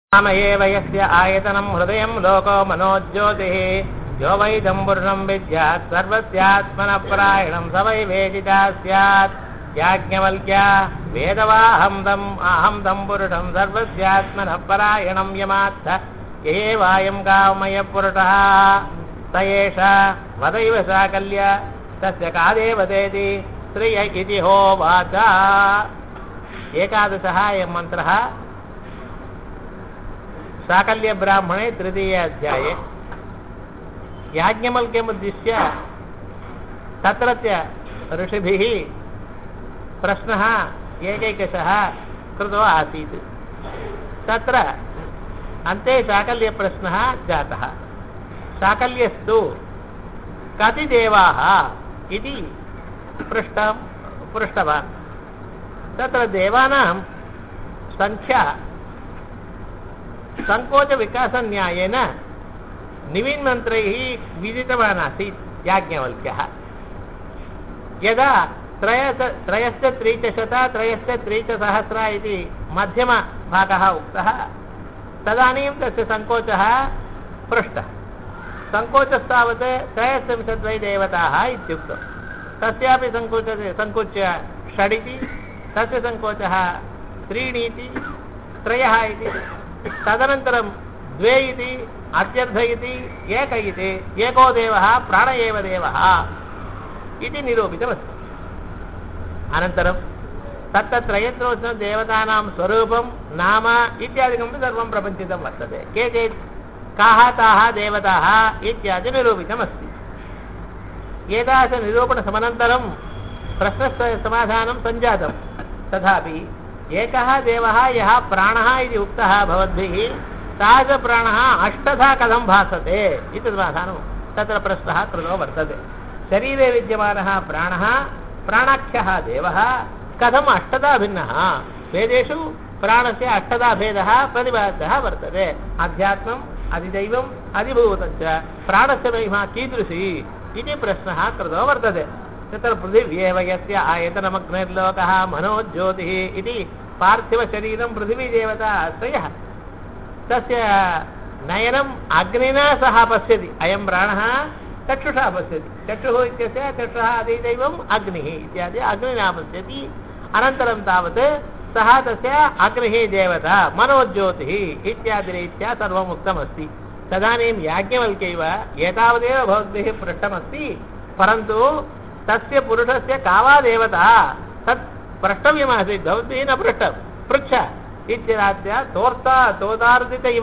एव यस्य आयतनं हृदयं लोको मनोज्योतिः यो वै दम्पुरुषं विद्यात् सर्वस्यात्मनपरायणं स वै वेदिता स्यात् याज्ञवल्क्य वेदवाहं दम्पुरुषं सर्वस्यात्मनपरायणं यमात्थ एवायं कामयपुरुषः स एष वदैव साकल्य तस्य कादेवतेति श्रिय इति होवाच। एकादशः अयं मन्त्रः साकल्य ब्राह्मणे तृतीय अध्याये याज्ञवल्क्यमुद्दिश्य तत्रत्य ऋषिभिः प्रश्नः एकैकशः कृतो आसीत्। तत्र अन्ते साकल्यप्रश्नः जातः। साकल्यस्तु कति देवाः इति पृष्टवान्। तत्र देवानां संख्या संकोच विकास न्यायेन निविन्मन्त्रैः विदितवान् आसीत् याज्ञवल्क्यः। यदा त्रयश्च इति मध्यमभागः उक्तः तदानीं तस्य सङ्कोचः पृष्टः। सङ्कोचस्तावत् 33 देवताः इत्युक्तम्। तस्यापि सङ्कोच्य षडिति, तस्य सङ्कोचः 3 इति, 3 इति, तदनन्तरं 2 इति, अत्यर्थ इति, 1 इति, एको देवः प्राण एव देवः इति निरूपितमस्ति। अनन्तरं तत्त्रयत्रोचन देवतानां स्वरूपं नाम इत्यादिकं सर्वं प्रपञ्चितं वर्तते। के चेत् काः ताः देवताः इत्यादि निरूपितमस्ति। एतादृशनिरूपणसमनन्तरं प्रश्नस्य समाधानं सञ्जातं। तथापि एकः देवः यः प्राणः इति उक्तः भवद्भिः तादृशप्राणः अष्टधा कथं भासते इति समाधानं तत्र प्रश्नः कृतो वर्तते। शरीरे विद्यमानः प्राणः प्राणाख्यः देवः कथम् अष्टधा भिन्नः? वेदेषु प्राणस्य अष्टधा भेदः प्रतिपादितः वर्तते। अध्यात्मम्, अधिदैवम्, अधिभूतञ्च प्राणस्य महिमा कीदृशी इति प्रश्नः कृतो वर्तते। तत्र पृथिव्येव यस्य आयतनमग्निर्लोकः मनोज्योतिः इति पार्थिवशरीरं पृथिवीदेवता आश्रयः। तस्य नयनम् अग्निना सह पश्यति। अयं प्राणः चक्षुषा पश्यति। चक्षुः इत्यस्य चक्षुः अधिदैवम् अग्निः इत्यादि अग्निना पश्यति। अनन्तरं तावत् सः तस्य अग्निः देवता मनोज्योतिः इत्यादिरीत्या सर्वम् उक्तमस्ति। तदानीं याज्ञवल्क्यैव एतावदेव भवद्भिः पृष्टमस्ति, परन्तु तस्य पुरुषस्य का वा देवता तत् प्रष्टव्यमासीत्। भवद्भिः न पृष्टं, पृच्छ इत्यराद्य तोदार्दित इव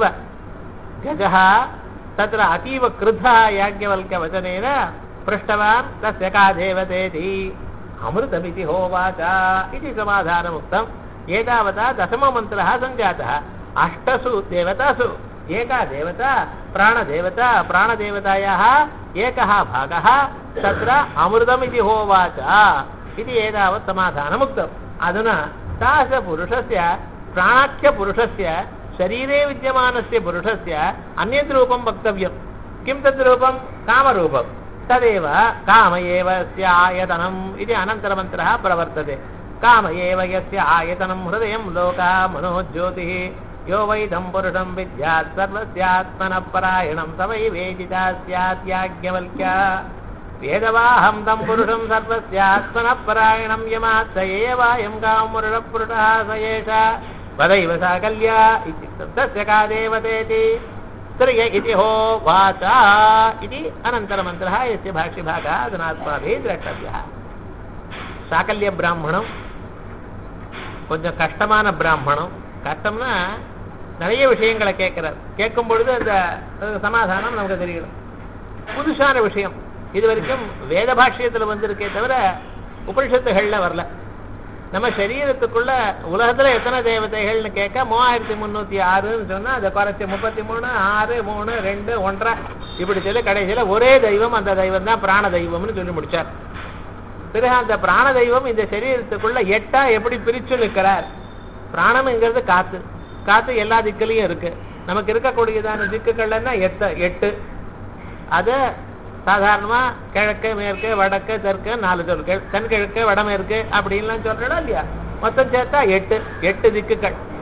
गजः तत्र अतीव क्रुद्धः याज्ञवल्क्यवचनेन पृष्टवान् तस्य का देवतेति। अमृतमिति होवाच इति समाधानमुक्तम्। एतावता दशममन्त्रः सञ्जातः। 8 देवतासु एका देवता प्राणदेवता, प्राणदेवतायाः एकः भागः तत्र अमृतमिति होवाच इति एतावत् समाधानमुक्तम्। अधुना तादृशपुरुषस्य प्राणाख्यपुरुषस्य शरीरे विद्यमानस्य पुरुषस्य अन्यद् रूपं वक्तव्यं। किं तद् रूपं? कामरूपं। तदेव काम एव यस्य आयतनम् इति अनन्तरमन्त्रः प्रवर्तते। काम एव यस्य आयतनं हृदयं लोकः मनोज्योतिः यो वै दम्पुरुषं विद्यात् सर्वस्यात्मनपरायणं स वै वेदिता स्यात् याज्ञवल्क्य वेदवाहं दम्पुरुषं सर्वस्यात्मनपरायणं यमात्थ एवायं कामपुरुषः स एष वदैव साकल्य इत्युक्तं। तस्य का देवतेति श्रिय इति होवाच इति अनन्तरमन्त्रः, यस्य भाष्यभागः अधुना अस्माभिः द्रष्टव्यः। சாக்கல்யபிராமணம் கொஞ்சம் கஷ்டமான பிராமணம். கஷ்டம்னா நிறைய விஷயங்களை கேட்கிறார். கேட்கும் பொழுது அந்த சமாதானம் நமக்கு தெரியணும். புதுசான விஷயம், இது வரைக்கும் வேத பாஷ்யத்தில் வந்திருக்கே தவிர உபனிஷத்துகள்ல வரல. நம்ம சரீரத்துக்குள்ள உலகத்துல எத்தனை தேவதைகள்னு கேட்க 3306ன்னு சொன்னா அதை குறைச்சி 33, 6, 3, 2, 1 இப்படி சொல்லி கடைசியில ஒரே தெய்வம், அந்த தெய்வம் தான் பிராண தெய்வம்னு சொல்லி முடிச்சார். பிறகு அந்த பிராண தெய்வம் இந்த சரீரத்துக்குள்ள 8 எப்படி பிரிச்சு நிற்கிறார்? பிராணம்ங்கிறது காத்து. காத்து எல்லா திக்கிலையும் இருக்கு. நமக்கு இருக்கக்கூடியதான திக்குகள்னா 8. அது சாதாரணமா கிழக்கு, மேற்கு, வடக்கு, தெற்கு 4 சொற்கள். தென்கிழக்கு, வடமேற்கு அப்படின்லாம் சொல்றோம் இல்லையா? மொத்தம் சேர்த்தா 8 திக்குகள்.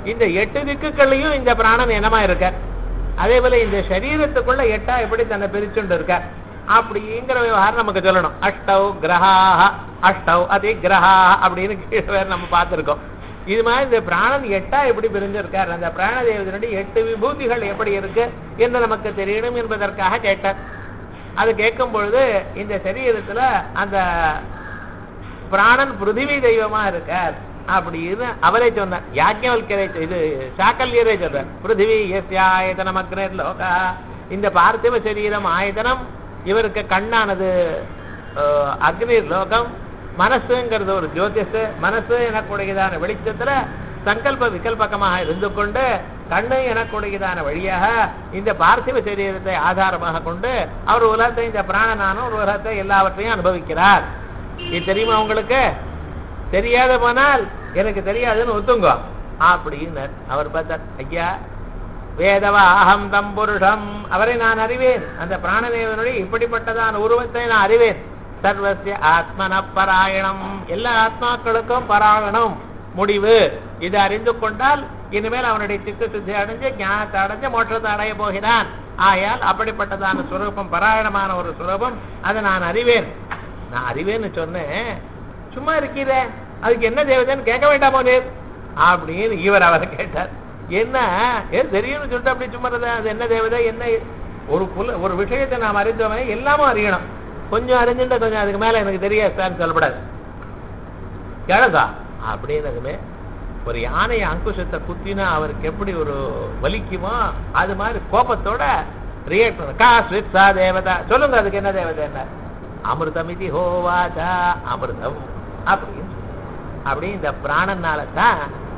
இந்த 8 திக்குகள்லையும் இந்த பிராணன் என்னமா இருக்கார். அதே போல இந்த சரீரத்துக்குள்ள 8 எப்படி தன்னை பிரிச்சுண்டு இருக்கார் அப்படிங்கிற விவகாரம் நமக்கு சொல்லணும். அஷ்டௌ கிரகாஹ அஷ்டௌ அதி கிரகாஹ அப்படின்னு கீழே நம்ம பார்த்திருக்கோம். இது மாதிரி இந்த பிராணன் 8 எப்படி பிரிஞ்சிருக்கார், அந்த பிராண தேவதனுடைய 8 விபூதிகள் எப்படி இருக்கு என்று நமக்கு தெரியணும் என்பதற்காக கேட்டார். அது கேட்கும் பொழுது இந்த சரீரத்துல அந்த பிராணன் பிருத்திவி தெய்வமா இருக்கார் அப்படின்னு அவரே சொன்னார். யாஜ்ஞவல்கரே இது சாக்கல்யரே சொல்றார். பிருத்திவி யஸ்யாயதனம் அக்னிர் லோகா, இந்த பார்த்திவ சரீரம் ஆயதனம், இவருக்கு கண்ணானது அக்னிர் லோகம், மனசுங்கிறது ஒரு ஜோதிஷ், மனசு எனக்கூடியதான வெளிச்சத்துல சங்கல்ப விகல்பகமாக இருந்து கொண்டு கண்ணு எனக்கூடியதான வழியாக இந்த பார்த்திவ சரீரத்தை ஆதாரமாக கொண்டு அவர் உலகத்தை இந்த பிராணனான ஒரு உலகத்தை எல்லாவற்றையும் அனுபவிக்கிறார். இது தெரியுமா உங்களுக்கு? தெரியாத போனால் எனக்கு தெரியாதுன்னு ஒத்துங்க அப்படின்னு அவர் பார்த்தார். ஐயா வேதவா அகம் தம் புருஷம், அவரை நான் அறிவேன், அந்த பிராணதேவனுடைய இப்படிப்பட்டதான உருவத்தை நான் அறிவேன். சர்வஸ்ய ஆத்மன பராயணம், எல்லா ஆத்மாக்களுக்கும் பராயணம் முடிவு. இதை அறிந்து கொண்டால் இனிமேல் அவனுடைய சித்த சுத்தி அடைஞ்சு ஞானத்தை அடைஞ்சு மோட்சத்தை அடைய போகிறான். ஆயால் அப்படிப்பட்டதான சுரூபம் பராயணமான ஒரு சுரூபம், அதை நான் அறிவேன். நான் அறிவேன்னு சொன்னேன், சும்மா இருக்கிறேன், அதுக்கு என்ன தேவதைன்னு கேட்க வேண்டாமோ நேர் அப்படின்னு இவர் அவர் கேட்டார். என்ன தெரியும்னு சொல்லிட்டு அப்படி சும்மா அது என்ன தேவதை என்ன ஒரு விஷயத்தை நாம் அறிந்தவனே எல்லாமும் அறியணும். கொஞ்சம் அறிஞ்சுட்டா கொஞ்சம் அதுக்கு மேல எனக்கு தெரியாது சொல்லப்படாது. கேளதா அப்படின்னதுமே ஒரு யானையை அங்குஷத்தை குத்தினா அவருக்கு எப்படி ஒரு வலிக்குமோ அது மாதிரி கோபத்தோட ரியாக்ட் பண்ண. கா ஸ்வித்ஸா தேவதா, சொல்லுங்க அதுக்கு என்ன தேவதை என்ன? அமிர்தம் இது ஹோவாச்சா, அமிர்தம் அப்படின்னு அப்படி இந்த பிராணனால தான்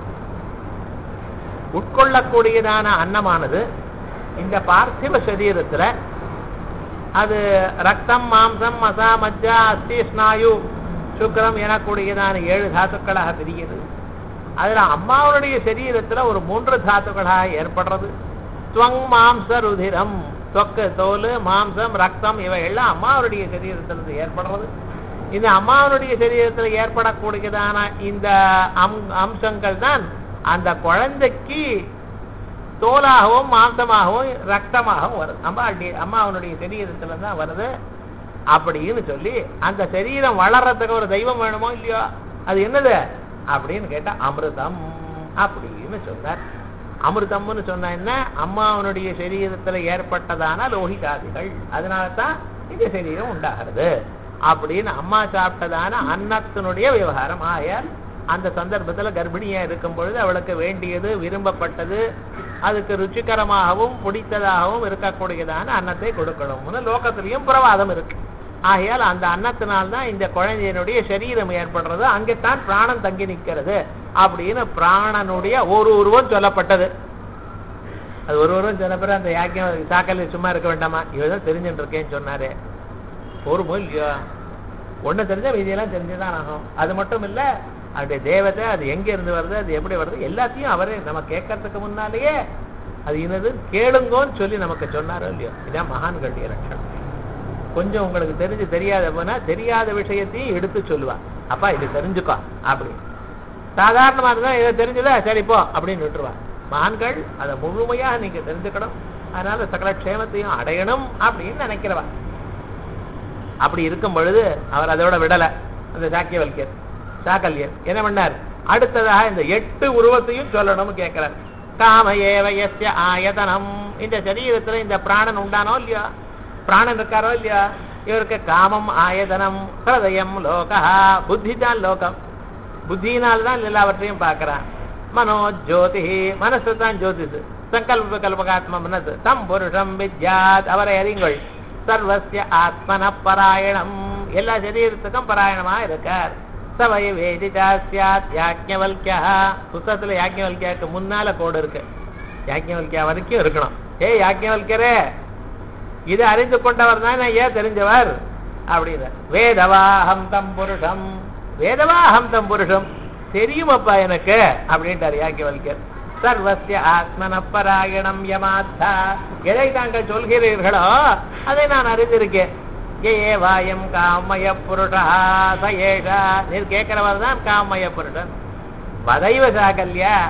உட்கொள்ளக்கூடியதான அன்னமானது இந்த பார்த்திவ சரீரத்துல அது ரத்தம் மாம்சம் மசா மஜ்ஜா அஸ்தி ஸ்நாயு சுக்ரம் எனக்கூடியதான 7 தாத்துக்களாக பிரிகிறது. அதுல அம்மாவுடைய சரீரத்துல ஒரு 3 தாத்துக்களாக ஏற்படுறது. துவங் மாம்ச ருதிரம், தொக்கு தோல் மாம்சம் ரத்தம் இவைகள்லாம் அம்மாவுடைய சரீரத்திலிருந்து ஏற்படுறது. இந்த அம்மாவுடைய சரீரத்தில் ஏற்படக்கூடியதான இந்த அம்சங்கள் தான் அந்த குழந்தைக்கு தோலாகவும் மாம்சமாகவும் ரத்தமாகவும் வருது. அம்மாவனுடைய சரீரத்துல தான் வருது அப்படின்னு சொல்லி அந்த சரீரம் வளர்றதுக்கு ஒரு தெய்வம் வேணுமோ இல்லையோ, அது என்னது அப்படின்னு கேட்டா அமிர்தம் அப்படின்னு சொன்னார். அமிர்தம்னு சொன்ன என்ன? அம்மாவனுடைய சரீரத்துல ஏற்பட்டதான லோகிதாதிகள், அதனால தான் இந்த சரீரம் உண்டாகிறது அப்படின்னு அம்மா சாப்பிட்டதான அன்னத்தினுடைய விவகாரம். ஆயால் அந்த சந்தர்ப்பத்துல கர்ப்பிணியா இருக்கும் பொழுது அவளுக்கு வேண்டியது விரும்பப்பட்டது அதுக்கு ருச்சிகரமாகவும் பிடித்ததாகவும் இருக்கக்கூடியதான அன்னத்தை கொடுக்கணும்னு லோகத்திலையும் பிரவாதம் இருக்கு. ஆகையால் அந்த அன்னத்தினால்தான் இந்த குழந்தையினுடைய சரீரம் ஏற்படுறது, அங்கேத்தான் பிராணம் தங்கி நிற்கிறது அப்படின்னு பிராணனுடைய ஒரு உருவம் சொல்லப்பட்டது. அது ஒரு உருவம் சொன்ன பிறகு அந்த யாக்கியம் சாக்கல்ல சும்மா இருக்க வேண்டாமா, இவதான் தெரிஞ்சுட்டு இருக்கேன்னு சொன்னாரு. ஒரு இல்லையோ ஒண்ணு தெரிஞ்சா மீதியெல்லாம் தெரிஞ்சுதான் ஆகும். அது மட்டும் இல்ல அவருடைய தேவதை அது எங்க இருந்து வருது, அது எப்படி வருது, எல்லாத்தையும் அவரே நம்ம கேட்கறதுக்கு முன்னாலேயே அது என்னது கேளுங்கோன்னு சொல்லி நமக்கு சொன்னாரோ இல்லையோ. இதான் மகான்களுடைய லட்சணம். கொஞ்சம் உங்களுக்கு தெரியாத போனா தெரியாத விஷயத்தையும் எடுத்து சொல்லுவா. அப்பா இது தெரிஞ்சுக்கோ அப்படி. சாதாரணமா இருந்தா இதை தெரிஞ்சுதா சரிப்போ அப்படின்னு விட்டுருவா. மகான்கள் அதை முழுமையாக நீங்க தெரிஞ்சுக்கணும், அதனால சகல க்ஷேமத்தையும் அடையணும் அப்படின்னு நினைக்கிறவா. அப்படி இருக்கும் பொழுது அவர் அதோட விடல. அந்த சாக்கல்யர் என்ன பண்ணார்? அடுத்ததாக இந்த 8 உருவத்தையும் சொல்லணும்னு கேட்கிறார். காம ஏவயஸ்ய ஆயதனம், இந்த சரீரத்துல இந்த பிராணன் உண்டானோ இல்லையா, பிராணன் இருக்காரோ இல்லையா, இவருக்கு காமம் ஆயதனம், ஹிருதயம் லோகா, புத்தி தான் லோகம், புத்தியினால்தான் எல்லாவற்றையும் பார்க்கிறான். மனோ ஜோதி, மனசு தான் ஜோதிஷு, சங்கல்ப கல்பகாத்ம மனசு, தம் புருஷம் வித்யாத், அவரை அறிங்கள். சர்வஸ்ய ஆத்மன பராயணம், எல்லா சரீரத்துக்கும் பராயணமா இருக்கார். சவை வேதிதா ஸ்யாத் யாஜ்ஞவல்க்யா, புத்தகத்துல யாஜ்ஞவல்க்யாக்கு முன்னால கோடு இருக்கு, யாஜ்ஞவல்க்யா வரைக்கும் இருக்கணும். யாஜ்ஞவல்கரே இது அறிந்து கொண்டவர் தான் ஏன் தெரிஞ்சவர் அப்படின்னு. வேதவாஹம் தம் புருஷம், வேதவாஹம் தம் புருஷம் தெரியுமப்பா எனக்கு அப்படின்ட்டார் யாஜ்ஞவல்கர். சர்வஸ்ய ஆத்மன பராயணம் யமாத்தா, எதை தாங்கள் சொல்கிறீர்களோ அதை நான் அறிந்திருக்கேன். ஏ வாயம் காமய புருஷா சயேஷா, நீர் கேட்கிறவர் தான் காமய புருஷன். வதைவ சாகல்யா,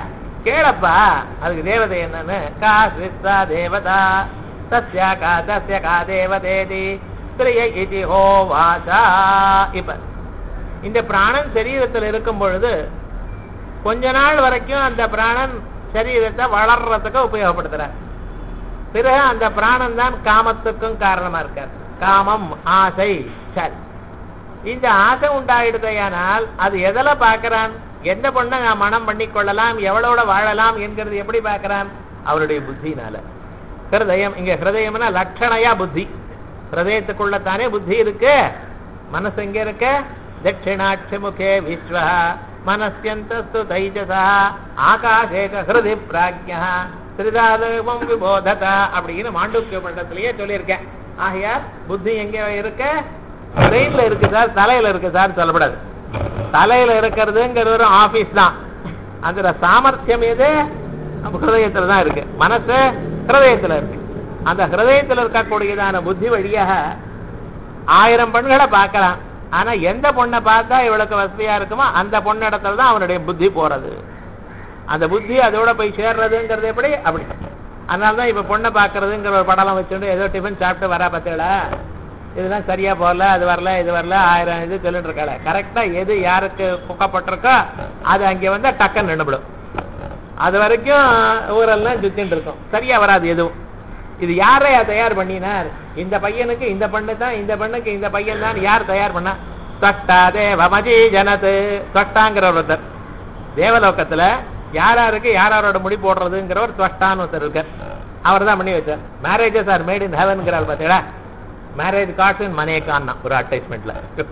கேளப்பா. அதுக்கு தேவதை என்னன்னு கா ஸ்ரித்தா தேவதா தஸ்யா கா தேவதேதி ஸ்திரிய இதி ஹோவாசா. இப்ப இந்த பிராணன் சரீரத்தில் இருக்கும் பொழுது கொஞ்ச நாள் வரைக்கும் அந்த பிராணன் சரீரத்தை வளர்றதுக்கு உபயோகப்படுத்துறார். பிறகு அந்த பிராணன் தான் காமத்துக்கும் காரணமா இருக்கார். காமம் ஆசை. சரி, இந்த ஆசை உண்டாயிடுதையானால் அது எதில பார்க்கிறான்? எந்த பொண்ணை நான் மனம் பண்ணி கொள்ளலாம், எவ்வளோட வாழலாம் என்கிறது எப்படி பார்க்கிறான்? அவருடைய புத்தினால. ஹிருதயம், இங்க ஹிருதயம்னா லட்சணையா புத்தி. ஹிருதயத்துக்குள்ளத்தானே புத்தி இருக்கு. மனசு எங்க இருக்கு? தட்சிணாட்சி முகே விஸ்வ மனஸ்யந்தஸ்து தைஜசா ஆகாஷேக ஹிருதி பிராக்யா திரிதாதம் விபோததா அப்படின்னு மாண்டூக்கிய பண்டத்திலேயே சொல்லியிருக்கேன். ஆகையால் புத்தி எங்க இருக்கு? பிரெயின்ல இருக்கு சார், தலையில இருக்கு சார் சொல்லப்படாது. தலையில இருக்கிறதுங்கிறது ஒரு ஆபீஸ் தான். அதுல சாமர்த்தியம் எது? நம்ம ஹிருதயத்துல தான் இருக்கு. மனசு ஹிருதயத்துல இருக்கு. அந்த ஹிருதயத்துல இருக்கக்கூடியதான புத்தி வழியாக 1000 பெண்களை பார்க்கலாம். ஆனா எந்த பொண்ணை பார்த்தா இவளுக்கு வசதியா இருக்குமோ அந்த பொண்ணிடத்துல தான் அவனுடைய புத்தி போறது. அந்த புத்தி அதோட போய் சேர்றதுங்கிறது எப்படி? அப்படி. அதனாலதான் இப்ப பொண்ணை பாக்குறதுங்கிற ஒரு படம் வச்சுட்டு ஏதோ டிஃபன் சாப்பிட்டு வரா பார்த்தீங்களா, இதெல்லாம் சரியா போகல, அது வரல, இது வரல, 1000 இது சொல்லிட்டு இருக்காள. கரெக்டா எது யாருக்கு குக்கப்பட்டிருக்கோ அது அங்கே வந்தா டக்குன்னு நின்றுபிடும். அது வரைக்கும் ஊரெல்லாம் சுத்தின்னு இருக்கும், சரியா வராது எதுவும். இது யாரையா தயார் பண்ணினார்? இந்த பையனுக்கு இந்த பெண்ணு தான், இந்த பெண்ணுக்கு இந்த பையன் தான். யார் தயார் பண்ணா? ஸ்வஷ்டா தேவமஜி ஜனது. ஸ்வஷ்டாங்கிற ஒருத்தர் தேவலோகத்துல யாராருக்கு யாரோட முடி போடுறதுங்கிற ஒரு ஸ்வஷ்டான்னு ஒருத்தர் இருக்கார். அவர் தான் பண்ணி வச்சார். மேரேஜஸ் ஆர் மேட் இன் ஹெவன்ங்கிறார் பார்த்தீங்களா. மேரேஜ் கார்ட்ஸ் இன் மனேகான்னா ஒரு அட்வர்டைஸ்மெண்ட்ல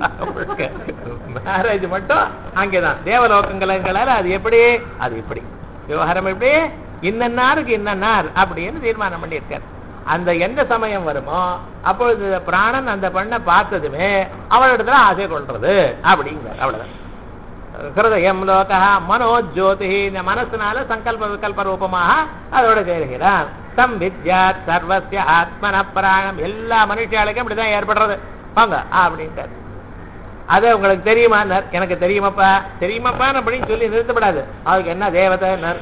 மேரேஜ் மட்டும் அங்கேதான். தேவலோகங்களால அது எப்படி? அது எப்படி விவகாரம் எப்படி? இன்னன்னாருக்கு இன்னன்னார் அப்படின்னு தீர்மானம் பண்ணியிருக்கார். அந்த எந்த சமயம் வருமோ அப்பொழுது பிராணன் அந்த பெண்ணை பார்த்ததுமே அவளிடத்துல ஆசை கொள்றது அப்படிங்கிறார். அவ்வளவுதான். ஹிருதயம் லோகா மனோஜோதி. இந்த மனசுனால சங்கல்ப விகல்ப ரூபமாக அதோட சேர்கிறான். சம்வித்யாத் சர்வஸ்ய ஆத்மன பிராணம். எல்லா மனுஷாளுக்கும் இப்படிதான் ஏற்படுறது வாங்க அப்படின்ட்டு. அது உங்களுக்கு தெரியுமா? எனக்கு தெரியுமாப்பா. தெரியுமாப்பான்னு அப்படின்னு சொல்லி நிறுத்தப்படாது. அதுக்கு என்ன தேவதை?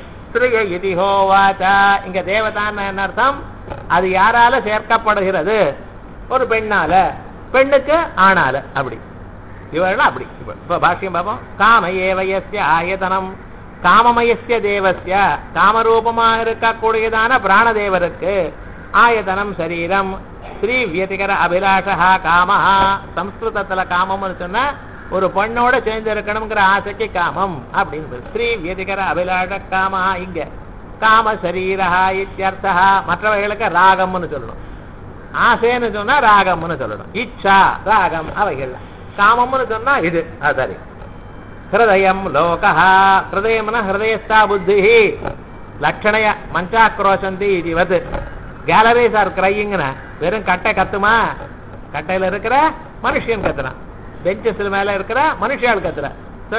இங்க தேவதான்னு என்ன அர்த்தம்? அது யாரால சேர்க்கப்படுகிறது? ஒரு பெண்ணால, பெண்ணுக்கு ஆணால. அப்படி இவர்கள் அப்படி. இப்ப பாஷ்யம் பார்ப்போம். காமயேவயஸ்ய ஆயதனம் காமமயஸ்ய தேவஸ்ய. காமரூபமாக இருக்கக்கூடியதான பிராணதேவருக்கு ஆயதனம் சரீரம். ஸ்ரீ வியதிகர அபிலாஷா காமஹா. சம்ஸ்கிருதத்துல காமம்னு சொன்னா ஒரு பெண்ணோட சேர்ந்து இருக்கணுங்கிற ஆசைக்கு காமம் அப்படின்னு. ஸ்ரீ வியதிகர அபிலாஷ காமஹா. இங்க காம சரீரா இத்தியர்த்தா. மற்றவைகளுக்கு ராகம்னு சொல்லணும். ஆசைன்னு சொன்னா ராகம்னு சொல்லணும். இச்சா ராகம் அவைகள். காமம்னு சொன்னா இது. சரி. ஹிருதயம் லோகா. ஹிருதயம்னா ஹிருதயஸ்தா புத்தி லட்சணைய மஞ்சாக்ரோஷந்தி இதுவது. கேலரிஸ் ஆர் கிரையிங்னா வெறும் கட்டை கத்துமா? கட்டையில இருக்கிற மனுஷன் கத்துறான், பெஞ்சஸ் மேல இருக்கிற மனுஷால் கத்துறான்.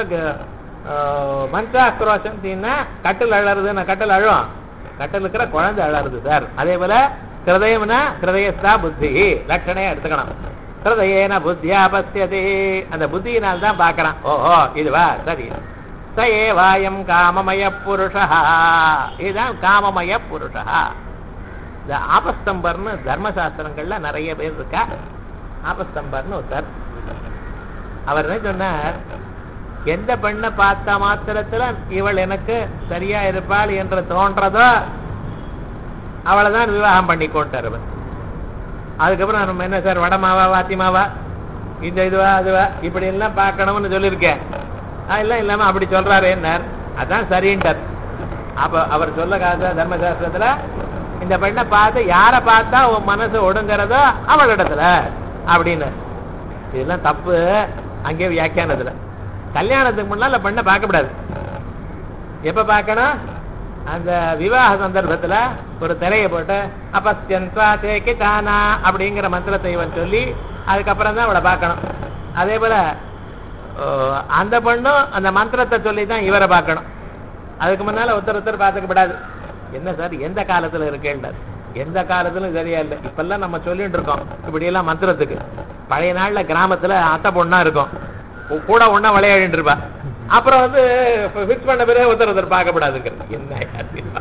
மஞ்சாக்ரோஷந்தின்னா கட்டில் அழறதுன்னா கட்டில் அழும், கட்டில் இருக்கிற குழந்தை அழறது சார். அதே போல ஹிருதயம்னா ஹிருதயஸ்தா புத்தி லட்சணையா எடுத்துக்கணும். ஹிருதயேன புத்தியா பஸ்யதி. அந்த புத்தியினால் தான் பார்க்கறான். ஓஹோ இதுவா சரி. ச ஏவாயம் காமமய புருஷா. இதுதான் காமமய புருஷா. இந்த ஆபஸ்தம்பர்னு தர்மசாஸ்திரங்கள்ல நிறைய பேர் இருக்கா. ஆபஸ்தம்பர்னு ஒருத்தர். அவர் என்ன சொன்னார்? எந்த பெண்ணை பார்த்த மாத்திரத்துல இவள் எனக்கு சரியா இருப்பாள் என்று தோன்றதோ அவளைதான் விவாகம் பண்ணி கொண்டார் அவர். அதுக்கப்புறம் நம்ம என்ன சார் வடமாவா வாத்திமாவா இந்த இதுவா அதுவா இப்படி எல்லாம் பார்க்கணும்னு சொல்லியிருக்கேன். அதெல்லாம் இல்லாம அப்படி சொல்றாரு என்ன? அதான் சரின்ட்டார். அப்ப அவர் சொல்ல காச தர்மசாஸ்திரத்துல இந்த பெண்ணை பார்த்து யாரை பார்த்தா உன் மனசு ஒடுங்கிறதோ அவளிடத்துல அப்படின்னு. இதெல்லாம் தப்பு. அங்கே வியாக்கியானத்துல கல்யாணத்துக்கு முன்னால பெண்ணை பார்க்கப்படாது. எப்ப பார்க்கணும்? அந்த விவாக சந்தர்ப்பத்துல ஒரு திரையை போட்டு அப்பஸ்யன்வா தேகிதானா அப்படிங்கிற மந்திரத்தை இவன் சொல்லி அதுக்கப்புறம் தான் அவளை பார்க்கணும். அதே போல அந்த பொண்ணும் அந்த மந்திரத்தை சொல்லி தான் இவரை பார்க்கணும். அதுக்கு முன்னால ஒருத்தர் பார்த்துக்கப்படாது. என்ன சார் எந்த காலத்துல இருக்கேன்டார்? எந்த காலத்திலும் சரியா இல்லை. இப்பெல்லாம் நம்ம சொல்லிட்டு இருக்கோம் இப்படி எல்லாம் மந்திரத்துக்கு. பழைய நாள்ல கிராமத்துல அத்தை பொண்ணா இருக்கும், கூட ஒன்னா விளையாடிட்டு இருப்பா. அப்புறம் பிக்ஸ் பண்ண பிறகு ஒருத்தர் பார்க்கப்படாதுங்கிறது என்ன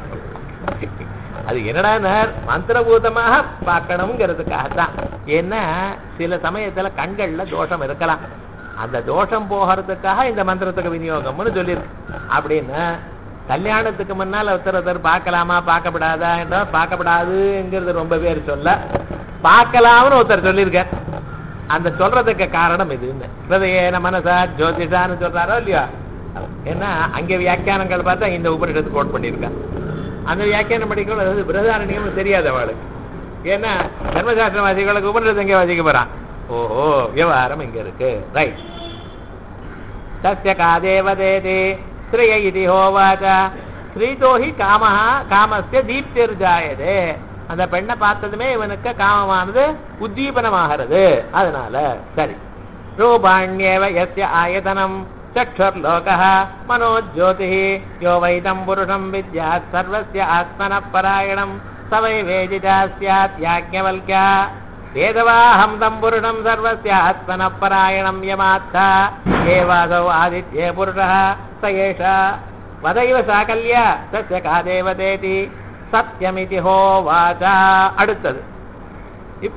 அது என்னடா மந்திரபூதமாக பார்க்கணுங்கிறதுக்காகத்தான். ஏன்னா சில சமயத்துல கண்கள்ல தோஷம் இருக்கலாம், அந்த தோஷம் போகிறதுக்காக இந்த மந்திரத்துக்கு விநியோகம்னு சொல்லியிருக்கு. அப்படின்னு கல்யாணத்துக்கு முன்னால் ஒருத்தர் பார்க்கலாமா பார்க்கப்படாதா என்றால் பார்க்கப்படாதுங்கிறது ரொம்ப பேர் சொல்ல, பார்க்கலாம்னு ஒருத்தர் சொல்லியிருக்கார். அந்த சொல்றதுக்கு காரணம் இதுன்னு ஹிருதயேன மனசா ஜோதிஷான்னு சொல்றாரோ இல்லையா. ஏன்னா அங்கே வியாக்கியானங்கள் பார்த்தா இந்த உபனிஷத்து கோட் பண்ணியிருக்காங்க. அந்த வியாக்கியானம் படிக்கணும், அதாவது பிரதாரணியம் தெரியாது அவளுக்கு. ஏன்னா தர்மசாஸ்திரவாதிகளுக்கு உபனிஷத்து எங்கே வாசிக்க போறான். ஓஹோ விவகாரம் இங்க இருக்கு. ரைட். தஸ்ய காதேவதேதி ஸ்ரீய இதி ஹோவாச்ச ஸ்ரீதோஹி காமஹா காமஸ்ய தீப்திர்ஜாயதே. அந்த பெண்ணை பார்த்ததுமே இவனுக்கு காமமானது உத்தீபனமாகிறது. அதனால சரி. ரூபாண்யேவ யஸ்ய ஆயதனம் சக்ஷுர்லோகः மனோஜ்யோதிः யோ வைதம் புருஷம் வித்யாத் சர்வஸ்ய ஆத்மனः பராயணம் ச வை வேதிதா ஸ்யாத் யாஜ்ஞவல்க்யா வேதவாஹம் தம் புருஷம் சர்வஸ்ய ஆத்மனः பராயணம் யமாத்தா ஏவாசௌ ஆதித்யே புருஷः ச ஏஷா வதைவ சாகல்ய தஸ்ய காதேவதேதி சத்யமிதி ஹோவாச்சா. அடுத்தது இப்ப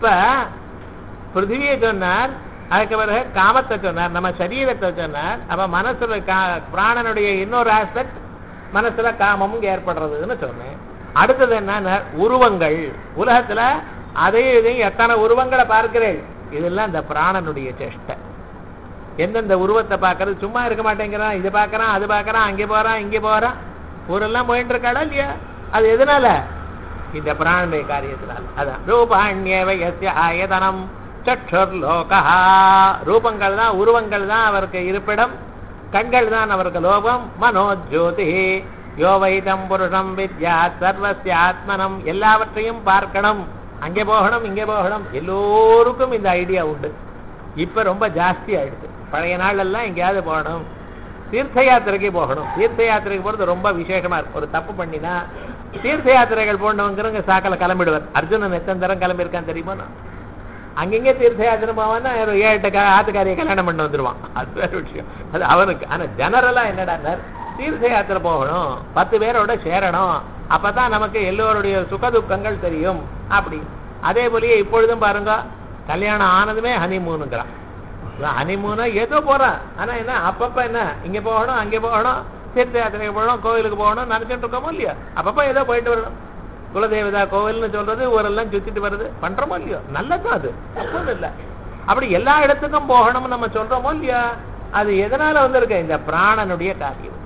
பிருத்திவியை சொன்னார், அதுக்கு பிறகு காமத்தை சொன்னார், நம்ம சரீரத்தை சொன்னார். அப்ப மனசுல பிராணனுடைய இன்னொரு ஆஸ்பெக்ட் மனசுல காமமும் ஏற்படுறதுன்னு சொன்னேன். அடுத்தது என்ன, உருவங்கள். உலகத்துல அதையும் இதையும் எத்தனை உருவங்களை பார்க்கிறேன், இதெல்லாம் இந்த பிராணனுடைய சேஷ்டை. எந்தெந்த உருவத்தை பார்க்கறது, சும்மா இருக்க மாட்டேங்கிறான், இது பார்க்கறான் அது பார்க்கறான், அங்கே போறான் இங்கே போறான், ஊரெல்லாம் போயிட்டு இருக்காடா இல்லையா. அது எதனால, இந்த பிராணனுடைய காரியத்தினால. அதான் ரூபாண்யேவ யஸ்ய ஆயதனம் சக்ஷுர்லோகः. ரூபங்கள் தான் உருவங்கள் தான் அவருக்கு இருப்பிடம், கண்கள் தான் அவருக்கு லோகம். மனோஜ்யோதி யோ வைதம் புருஷம் வித்யாத் சர்வஸ்ய ஆத்மனம். எல்லாவற்றையும் பார்க்கணும், அங்கே போகணும் இங்கே போகணும். எல்லோருக்கும் இந்த ஐடியா உண்டு. இப்ப ரொம்ப ஜாஸ்தி ஆயிடுச்சு. பழைய நாள் எல்லாம் எங்கேயாவது போகணும், தீர்த்த யாத்திரைக்கு போகணும். தீர்த்த யாத்திரைக்கு போறது ரொம்ப விசேஷமா இருக்கும். ஒரு தப்பு பண்ணினா தீர்த்த யாத்திரைகள் போனவங்கிறவங்க சாக்கல கிளம்பிடுவார். அர்ஜுனன் எத்தனை தரம் கிளம்பியிருக்கான்னு தெரியுமா. அங்கங்கே தீர்த்த யாத்திரை போவான்னா 7-8 ஆத்துக்காரியை கல்யாணம் பண்ண வந்துருவான். அது வேற விஷயம், அது அவனுக்கு. ஆனா ஜெனரலா என்னடா, தீர்த்த யாத்திரை போகணும், 10 பேரோட சேரணும், அப்பதான் நமக்கு எல்லோருடைய சுகதுக்கங்கள் தெரியும் அப்படி. அதே போலயே இப்பொழுதும் பாருங்க, கல்யாணம் ஆனதுமே ஹனிமூனுங்கிறான். ஹனிமூனா ஏதோ போறான், ஆனா என்ன அப்பப்ப என்ன இங்க போகணும் அங்கே போகணும், தீர்த்த யாத்திரைக்கு போகணும், கோவிலுக்கு போகணும் நினைச்சிட்டு இருக்கோமோ இல்லையா. அப்பப்ப ஏதோ போயிட்டு வரணும். குலதேவதா கோவில்னு சொல்றது ஊரெல்லாம் சுத்திட்டு வருது, பண்றோமோ இல்லையோ, நல்லதான், அது தப்பு இல்லை. அப்படி எல்லா இடத்துக்கும் போகணும்னு நம்ம சொல்றோமோ இல்லையா. அது எதனால வந்திருக்க, இந்த பிராணனுடைய காரியம்.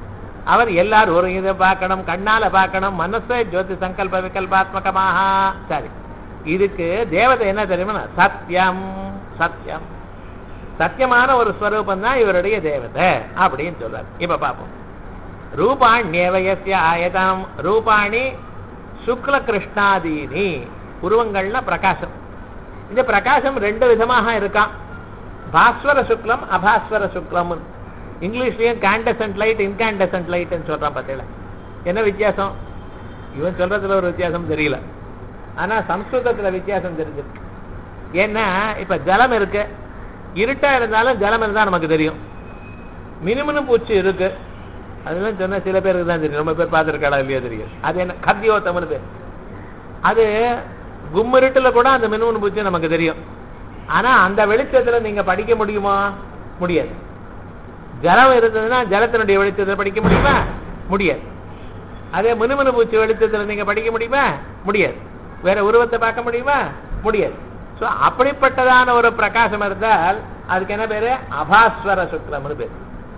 அவர் எல்லாரும் ஒரு இதை பார்க்கணும், கண்ணால பார்க்கணும், மனசை ஜோதி சங்கல்ப விகல்பாத்மகமாக. சரி, இதுக்கு தேவதை என்ன தெரியுமா, சத்தியம். சத்தியம் சத்தியமான ஒரு ஸ்வரூபம் தான் இவருடைய தேவதை அப்படின்னு சொல்றாரு. இப்ப பார்ப்போம். ரூபாண்யேவயஸ்ய ஆயதம். ரூபாணி சுக்ல கிருஷ்ணாதீனி. உருவங்கள்னா பிரகாசம். இந்த பிரகாசம் 2 விதமாக இருக்கான். பாஸ்வர சுக்லம் அபாஸ்வர சுக்லம். இங்கிலீஷ்லயும் கேண்டசன்ட் லைட் இன்கேண்டசன்ட் லைட்னு சொல்றான். பார்த்தீங்களா என்ன வித்தியாசம்? இவன் சொல்றதுல ஒரு வித்தியாசம் தெரியல, ஆனா சம்ஸ்கிருதத்துல வித்தியாசம் தெரிஞ்சிருக்கு. ஏன்னா இப்ப ஜலம் இருக்கு, இருட்டா இருந்தாலும் ஜலம் இருந்தா நமக்கு தெரியும். மினுமினு பூச்சி இருக்கு, அதெல்லாம் சொன்னா சில பேருக்கு தான் தெரியும், ரொம்ப பேர் பார்த்துருக்காடா இல்லையா தெரியும். அது என்ன, கத்தியோத்தம்னு பேர். அது கும்மிருட்டுல கூட அந்த மினுமினு பூச்சி நமக்கு தெரியும். ஆனா அந்த வெளிச்சத்துல நீங்க படிக்க முடியுமா? முடியாது. ஜலம் இருந்ததுன்னா ஜலத்தினுடைய வெளிச்சத்துல படிக்க முடியுமா? முடியாது. அதே மினுமினு பூச்சி வெளிச்சத்துல நீங்க படிக்க முடியுமா? முடியாது. வேற உருவத்தை பார்க்க முடியுமா? முடியாது. அப்படிப்பட்டதான ஒரு பிரகாசம் இருந்தால் அதுக்கு என்ன பேரு? அபாஸ்வர சுக்லம்னு பேரு.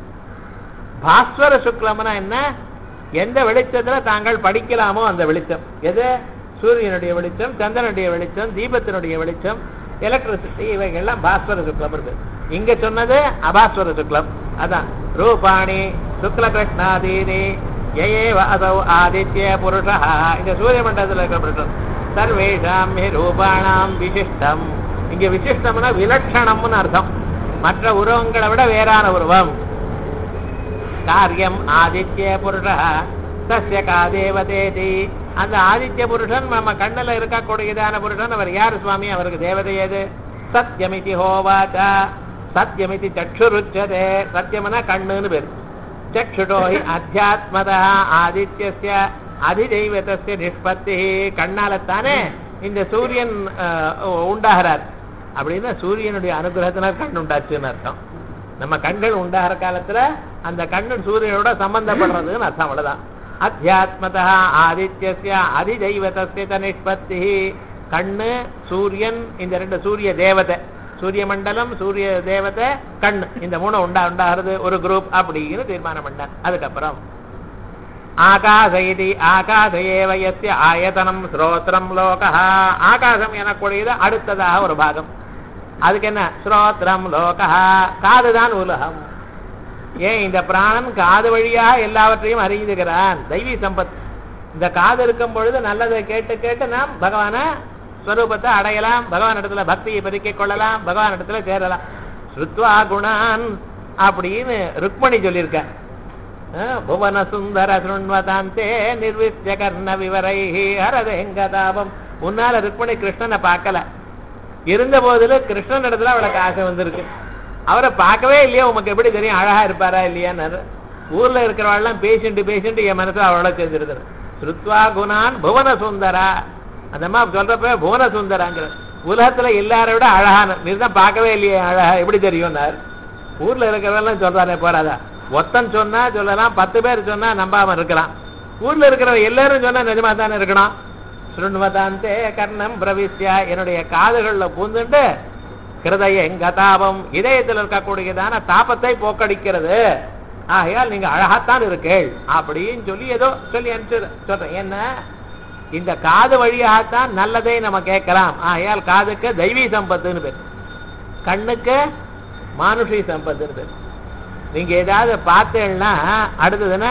பாஸ்வர சுக்லம்னா என்ன? எந்த வெளிச்சத்துல தாங்கள் படிக்கலாமோ அந்த வெளிச்சம். எது? சூரியனுடைய வெளிச்சம், சந்திரனுடைய வெளிச்சம், தீபத்தினுடைய வெளிச்சம், எலக்ட்ரிசிட்டி, இவைகள்லாம் பாஸ்வர சுக்லம் இருக்கு. இங்க சொன்னது அபாஸ்வர சுக்லம். அதான் ரூபாணி சுக்ல கிருஷ்ணாதீனி யேவ அசௌ ஆதித்ய புருஷா. இந்த சூரிய மண்டலத்தில் இருக்கிற புருஷன் சர்வேஷாம் ரூபாணாம் விசிஷ்டம். இங்க விசிஷ்டம்னா விலட்சணம்னு அர்த்தம். மற்ற உருவங்களை விட வேறான உருவம். காரியம் ஆதித்ய புருஷா தஸ்ய காதேவதேதி. அந்த ஆதித்ய புருஷன் நம்ம கண்ணுல இருக்கக்கூடியதான புருஷன் அவர் யார் சுவாமி? அவருக்கு தேவதை எது? சத்யமிதி ஹோவாச்ச. சத்தியமிதி சக்ஷுருச்சதே. சத்தியம்னா கண்ணுன்னு பேரு. சக்ஷுடோஹி அத்தியாத்மதா ஆதித்யஸ்ய அதிதெய்வதஸ்ய நிஷ்பத்தி. கண்ணாலத்தானே இந்த சூரியன் உண்டாகிறார். அப்படின்னா சூரியனுடைய அனுகிரகத்தினால் கண் உண்டாச்சுன்னு அர்த்தம். நம்ம கண்கள் உண்டாகிற காலத்துல அந்த கண்ணு சூரியனோட சம்பந்தப்படுறதுன்னு அர்த்தம். அவ்வளவுதான். அத்தியாத்மதா ஆதித்யஸ்ய அதிதெய்வதஸ்ய நிஷ்பத்தி. கண்ணு சூரியன், இந்த ரெண்டு சூரிய தேவதை, சூரிய மண்டலம் சூரிய தேவதை கண்ணு, இந்த மூணு உண்டாகிறது ஒரு குரூப் அப்படின்னு தீர்மானம் பண்ணார். அதுக்கப்புறம் ஆகாச இது ஆகாச ஏவ யஸ்ய ஆயதனம் ஸ்ரோத்ரம் லோகஹ. ஆகாசம் எனக்கூடியது அடுத்ததாக ஒரு பாகம். அதுக்கு என்ன? ஸ்ரோத்ரம் லோகஹ, காதுதான் உலகம். ஏன் இந்த பிராணன் காது வழியாக எல்லாவற்றையும் அறிஞ்சுகிறான். தெய்வீ சம்பத். இந்த காது இருக்கும் பொழுது நல்லதை கேட்டு கேட்டு நாம் பகவான ஸ்வரூபத்தை அடையலாம், பகவான் இடத்துல பக்தியை பெருக்கிக் கொள்ளலாம், பகவான் இடத்துல சேரலாம். ஸ்ருத்வா குணான் அப்படின்னு ருக்மணி சொல்லியிருக்க. புவன சுந்தர சுண்வதாந்தே நிர்வித்ய கர்ண விவரைஹி ஹரதேங்கதாபம். உன்னால ருக்மணி கிருஷ்ணனை பார்க்கல, இருந்த போதில கிருஷ்ணன் இடத்துல அவளுக்கு ஆசை வந்திருக்கு. அவரை பார்க்கவே இல்லையா, உமக்கு எப்படி தெரியும் அழகா இருப்பாரா இல்லையான்னு. ஊர்ல இருக்கிறவாள்லாம் பேஷண்ட் என் மனசுல அவளை சேர்ந்துருது. ஸ்ருத்வா குணான் புவன சுந்தரா. அந்த மாதிரி சொல்றப்ப புவன சுந்தராங்கிற உலகத்துல எல்லாரை விட அழகான நீ தான் பார்க்கவே இல்லையே அழகா எப்படி தெரியும்னார். ஊர்ல இருக்கிறவெல்லாம் சொல்றானே போறாதா. ஒத்தன் சொன்னா சொல்லலாம், 10 பேர் சொன்னா நம்பாம இருக்கலாம். ஊர்ல இருக்கிறவ எல்லாரும் சொன்னா நிஜமா தானே இருக்கணும். சுண்வதாந்தே கர்ணம் பிரவிஷ்யா, என்னுடைய காதுகள்ல பூந்துண்டு கிருதய எங்கதாபம், இதயத்தில் இருக்கக்கூடியதான தாபத்தை போக்கடிக்கிறது. ஆகையால் நீங்க அழகாத்தான் இருக்கேள் அப்படின்னு சொல்லி ஏதோ சொல்லி அனுப்பிச்சு சொல்றேன். என்ன, இந்த காது வழியாகத்தான் நல்லதை நம்ம கேட்கலாம். ஆகையால் காதுக்கு தெய்வீ சம்பத்துன்னு பேர், கண்ணுக்கு மானுஷி சம்பத்துன்னு பேர். நீங்க ஏதாவது பார்த்தேன்னா அடுத்ததுன்னா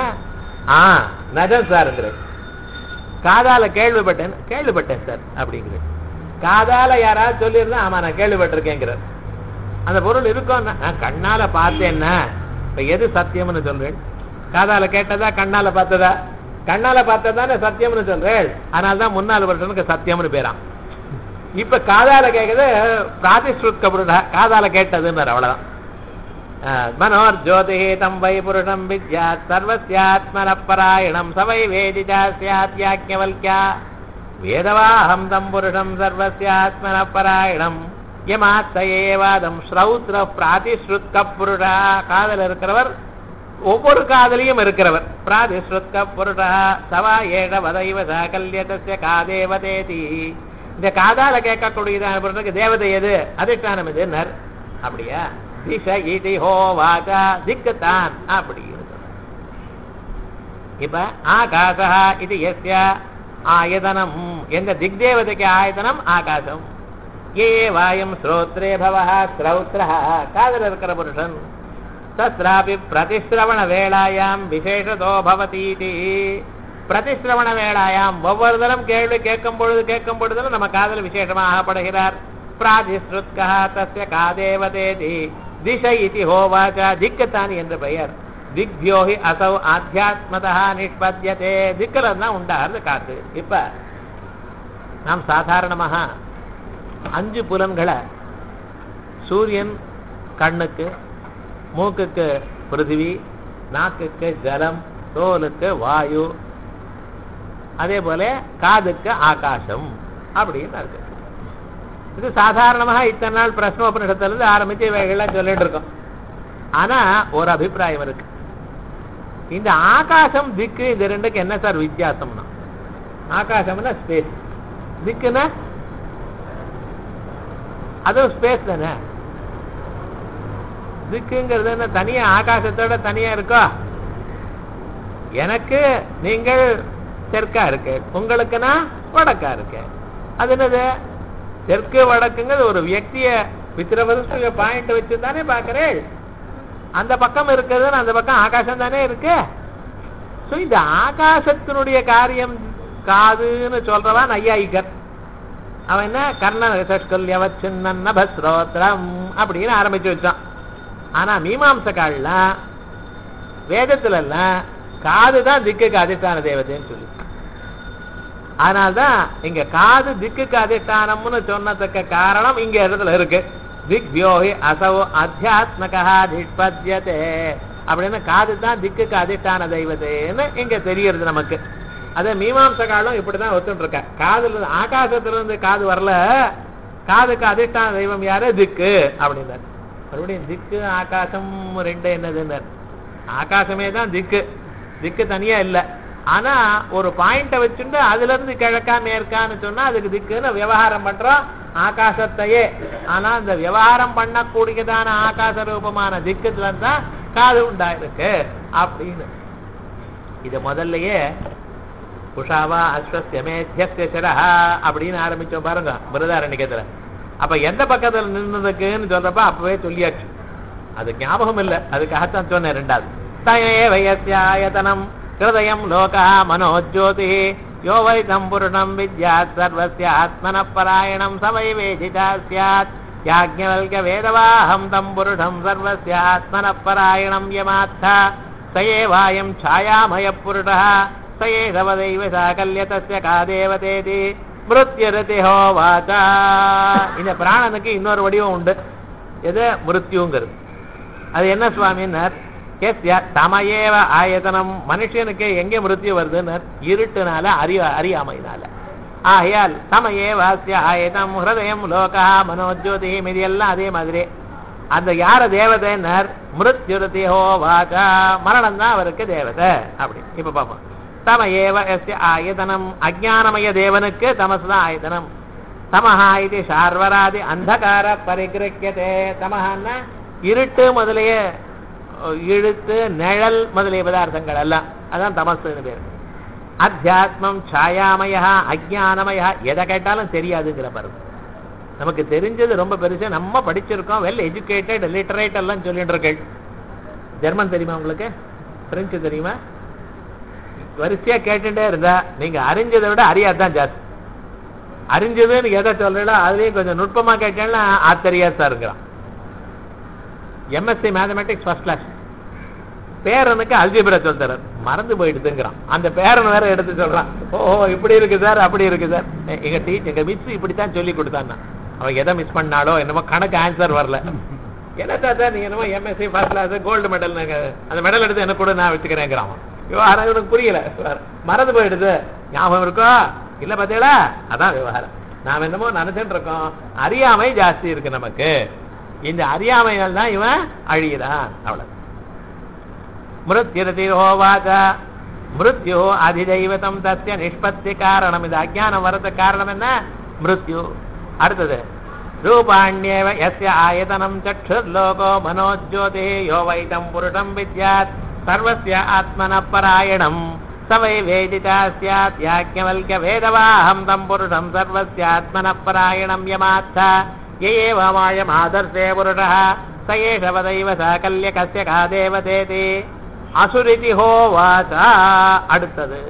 நஜம் சார்ங்கிற காதால கேள்விப்பட்டேன் சார் அப்படிங்கிற. காதால யாராவது சொல்லியிருந்தா ஆமா நான் கேள்விப்பட்டிருக்கேங்கிறார். அந்த பொருள் இருக்கும். நான் கண்ணால பார்த்தேன்னா இப்ப எது சத்தியம்னு சொல்றேன்? காதால கேட்டதா கண்ணால பார்த்ததா? கண்ணால பார்த்ததானே சத்தியம்னு சொல்றேன். அதனால்தான் முன்னாள் வருஷனுக்கு சத்தியம்னு பேராம். இப்ப காதால கேட்கறது பிராதிஸ்ருத்கபுருடா, காதால கேட்டதுன்னு அவ்வளவுதான். மனோர் ஜோதிஹேதம் வை புருஷம் வித்யாத் சர்வஸ்யாத்மனப்பராயணம் சவை வேதிஜாஸ்யாத்யாக்ஞவல்க்யா வேதவாஹம் தம் புருஷம் சர்வஸ்யாத்மனப்பராயணம் யமாத்தயேவாதம் ஸ்ரௌத்ர பிராதிஸ்ருத்க புருஷா. காதல் இருக்கிறவர், ஒவ்வொரு காதலியும் இருக்கிறவர். பிராதிஸ்ருத்க புருஷா சவா ஏழ வதைவ சாகல்யதஸ்ய காதேவதேதி. இந்த காதால கேட்கக்கூடியதான புருஷனுக்கு தேவதை எது, அதிஷ்டானம் எதுன்னர். அப்படியா? திஷ இதி ஹோவாசா, திக்குத்தான் அப்படி இருக்கு. இப்ப ஆகாசா இது எஸ்ய ஆயதனம், எந்த திக்தேவதைக்கு ஆயதனம் ஆகாசம். ஏ வாயம் ஸ்ரோத்ரே பவஹ ஸ்ரௌத்ரஹ, காதல் இருக்கிற புருஷன். தத்ராபி பிரதிஸ்ரவண வேளாயாம் விசேஷதோ பவதீதி. பிரதிஸ்ரவண வேளாயாம் ஒவ்வொரு தரம் கேள்வி கேட்கும் பொழுது நம்ம காதல் விசேஷமாக ஆகப்படுகிறார். பிராதிஸ்ருத்கா தஸ்ய காதேவதேதி திஷ இதி ஹோவாச்ச, திக்குத்தான் என்று பெயர். திக்யோஹி அசௌ ஆத்தியாத்மதா நிஷ்பத்யதே, திக்குல தான் உண்டாகிறது காத்து. இப்ப நாம் சாதாரணமாக 5 புலன்களை, சூரியன் கண்ணுக்கு, மூக்குக்கு பிருத்திவி, நாக்குக்கு ஜலம், தோலுக்கு வாயு, அதே போல காதுக்கு ஆகாசம் அப்படின்னு இருக்கு. இது சாதாரணமாக இத்தனை நாள் பிரஸ்னோபனிஷத்திலிருந்து ஆரம்பிச்சு இவைகள்லாம் சொல்லிட்டு இருக்கோம். ஆனா ஒரு அபிப்பிராயம் இருக்கு. இந்த ஆகாசம் திக்கு இது ரெண்டுக்கு என்ன சார் வித்தியாசம்னா? ஆகாசம்னா ஸ்பேஸ், திக்குன்னா அதுவும் ஸ்பேஸ் தானே. திக்குங்கிறது என்ன தனியா ஆகாசத்தோட தனியா இருக்கோ? எனக்கு நீங்கள் தெற்கா இருக்கு, உங்களுக்குன்னா வடக்கா இருக்கு. அது என்னது? தெற்கு வடக்குங்கிறது ஒரு வியக்திய வித்திரவத பாயிண்ட் வச்சு தானே பாக்குறேன். அந்த பக்கம் இருக்கிறது அந்த பக்கம் ஆகாசம் தானே இருக்கு. இந்த ஆகாசத்தினுடைய காரியம் காதுன்னு சொல்றவன் ஐயாயிகர். அவன் என்ன கர்ணஸ்ரோத்திரம் அப்படின்னு ஆரம்பிச்சு வச்சான். ஆனா மீமாம்சகால வேதத்துல எல்லாம் காதுதான் திக்குக்கு அதிஷ்டான தேவதைன்னு சொல்லி, அதனால்தான் இங்க காது திக்குக்கு அதிஷ்டானம்னு சொன்னதுக்கு காரணம் இங்க இடத்துல இருக்கு. திக்யோஹி அசௌ அத்தியாத்மகா நிஷ்பத்யதே அப்படின்னு காது தான் திக்குக்கு அதிஷ்டான தெய்வத்தேன்னு இங்க தெரியுது நமக்கு. அதே மீமாம்ச காலம் இப்படிதான் ஒத்துட்டு இருக்க. காதுல ஆகாசத்துல இருந்து காது வரல, காதுக்கு அதிஷ்டான தெய்வம் யாரு? திக்கு அப்படின்னாரு. மறுபடியும் திக்கு ஆகாசம் ரெண்டு என்னதுன்னு, ஆகாசமே தான் திக்கு, திக்கு தனியா இல்லை. ஆனா ஒரு பாயிண்ட வச்சுட்டு அதுல இருந்து கிழக்கா மேற்கான்னு சொன்னா அதுக்கு திக்குன்னு விவகாரம் பண்றோம் ஆகாசத்தையே. ஆனா அந்த விவகாரம் பண்ணக்கூடியதான ஆகாச ரூபமான திக்குல தான் காது உண்டாயிருக்கு அப்படின்னு. இது முதல்லயே குஷாவா அஸ்வஸ்யமேத்யஸ்யரஹ அப்படின்னு ஆரம்பிச்சோம் பாருங்க பிரதாரண்யத்துல. அப்ப எந்த பக்கத்துல நின்றதுக்குன்னு சொல்றப்ப அப்பவே சொல்லியாச்சு, அது ஞாபகம் இல்லை, அதுக்காகத்தான் சொன்னேன். ரெண்டாவது தயே வயசியாயதனம் ஹிருதயம் லோகா மனோஜ்யோதி யோ வை தம்புருஷம் வித்யாத் சர்வஸ்ய ஆத்மனப்பராயணம் சவை வேதிதா ஸ்யாத் யாஜ்ஞவல்க்ய வேதவாஹம் தம்புருஷம் சர்வஸ்ய ஆத்மனப்பராயணம் யமாத்தா சயேவாயம் ಛಾಯಾமய புருஷः சயேதவதைவ சாகல்ய தஸ்ய காதேவதேதி மிருத்யுரதி ஹோவாசா. இந்த பிராணனுக்கு இன்னொரு வடிவம் உண்டு, எது? மிருத்யுங்கிறது. அது என்ன சுவாமின்னார்? தமயேவ ஆயதனம். மனுஷனுக்கு எங்கே மிருத்யு வருதுன்னு? இருட்டுனால, அறியாமையினால. ஆகையால் தமயேவாஸ்ய ஆயதம் ஹிருதயம் லோகா மனோஜ்யோதி. இது எல்லாம் அதே மாதிரி. அந்த யார தேவதைன்னர்? மிருத்யுரதி ஹோவாசா. மரணம் தான் அவருக்கு தேவதை. அப்படி இப்ப பாப்போம். தமயேவ எஸ்ய ஆயதனம். அஜானமய தேவனுக்கு தமசு தான் ஆயதனம். தமஹா இது சார்வராதி அந்தகார பரிகிரக்கியதே. தமஹான்னா இருட்டு முதலிய இழுத்து நிழல் முதலிய பதார்த்தங்கள் எல்லாம், அதான் தமசுன்னு பேர். அத்தியாத்மம் ಛಾಯಾமய அஜானமய. எதை கேட்டாலும் தெரியாதுங்கிற பாருங்க. நமக்கு தெரிஞ்சது ரொம்ப பெருசு, நம்ம படிச்சிருக்கோம், வெல் எஜுகேட்டட் லிட்டரேட் எல்லாம் சொல்லிட்டு இருக்கேன். ஜெர்மன் தெரியுமா உங்களுக்கு? பிரெஞ்சு தெரியுமா? வரிசையா கேட்டுட்டே இருந்தா நீங்க அறிஞ்சதை விட அறியாதான் ஜாஸ்தி. அறிஞ்சதுன்னு எதை சொல்றா அதுலயும் கொஞ்சம் நுட்பமா கேட்டேன்னா ஆச்சரியா சார் இருக்கிறான். MSc mathematics first class. பேரனுக்கு அல்ஜிப்ரா சொல்றார், மறந்து போயிடுதுங்கிறான். அந்த பேரன் வேற எடுத்து சொல்றான், ஓஹோ இப்படி இருக்கு சார், அப்படி இருக்கு சார். எங்க மிஸ் இப்படித்தான் சொல்லி கொடுத்தான்னா, அவன் எதை மிஸ் பண்ணாலோ என்னமோ கணக்கு ஆன்சர் வரல. என்னத்தா சார் நீங்க என்னமோ MSc first class gold medal, அந்த மெடல் எடுத்து என்ன கூட நான் வச்சுக்கிறேங்கிறான். விவகாரம் இவனுக்கு புரியல, மறந்து போயிடுது. ஞாபகம் இருக்கோ இல்ல பாத்தீங்களா? அதான் விவகாரம். நாம் என்னமோ நினைச்சுட்டு இருக்கோம், அறியாமை ஜாஸ்தி இருக்கு நமக்கு. இந்த அறியாமைகள் தான் இவன் அழிகிறான். அவ்வளவு. மிருத்யுரதி ஹோவாச. மிருத்யு அதிதெய்வதம் தஸ்ய நிஷ்பத்தி காரணம். இந்த அஜ்ஞானம் வரதுக்கு காரணம் என்ன? மிருத்யு. அடுத்தது ரூபாண்யேவ யஸ்ய ஆயதனம் சக்ஷுர்லோகோ மனோஜ்யோதி யோ வைதம் புருஷம் வித்யாத் சர்வஸ்ய ஆத்மனப்பராயணம் சவை வேதிதா ஸ்யாத் யாஜ்ஞவல்க்ய வேதவாஹம் தம் புருஷம் சர்வஸ்ய ஆத்மனப்பராயணம் யமாத்தா யேவமாயம் ஆதர்சே புருஷः ச ஏஷவதைவ சாகல்ய கஸ்ய காதேவதேதி அசுரிதி ஹோவாசா. அடுத்தது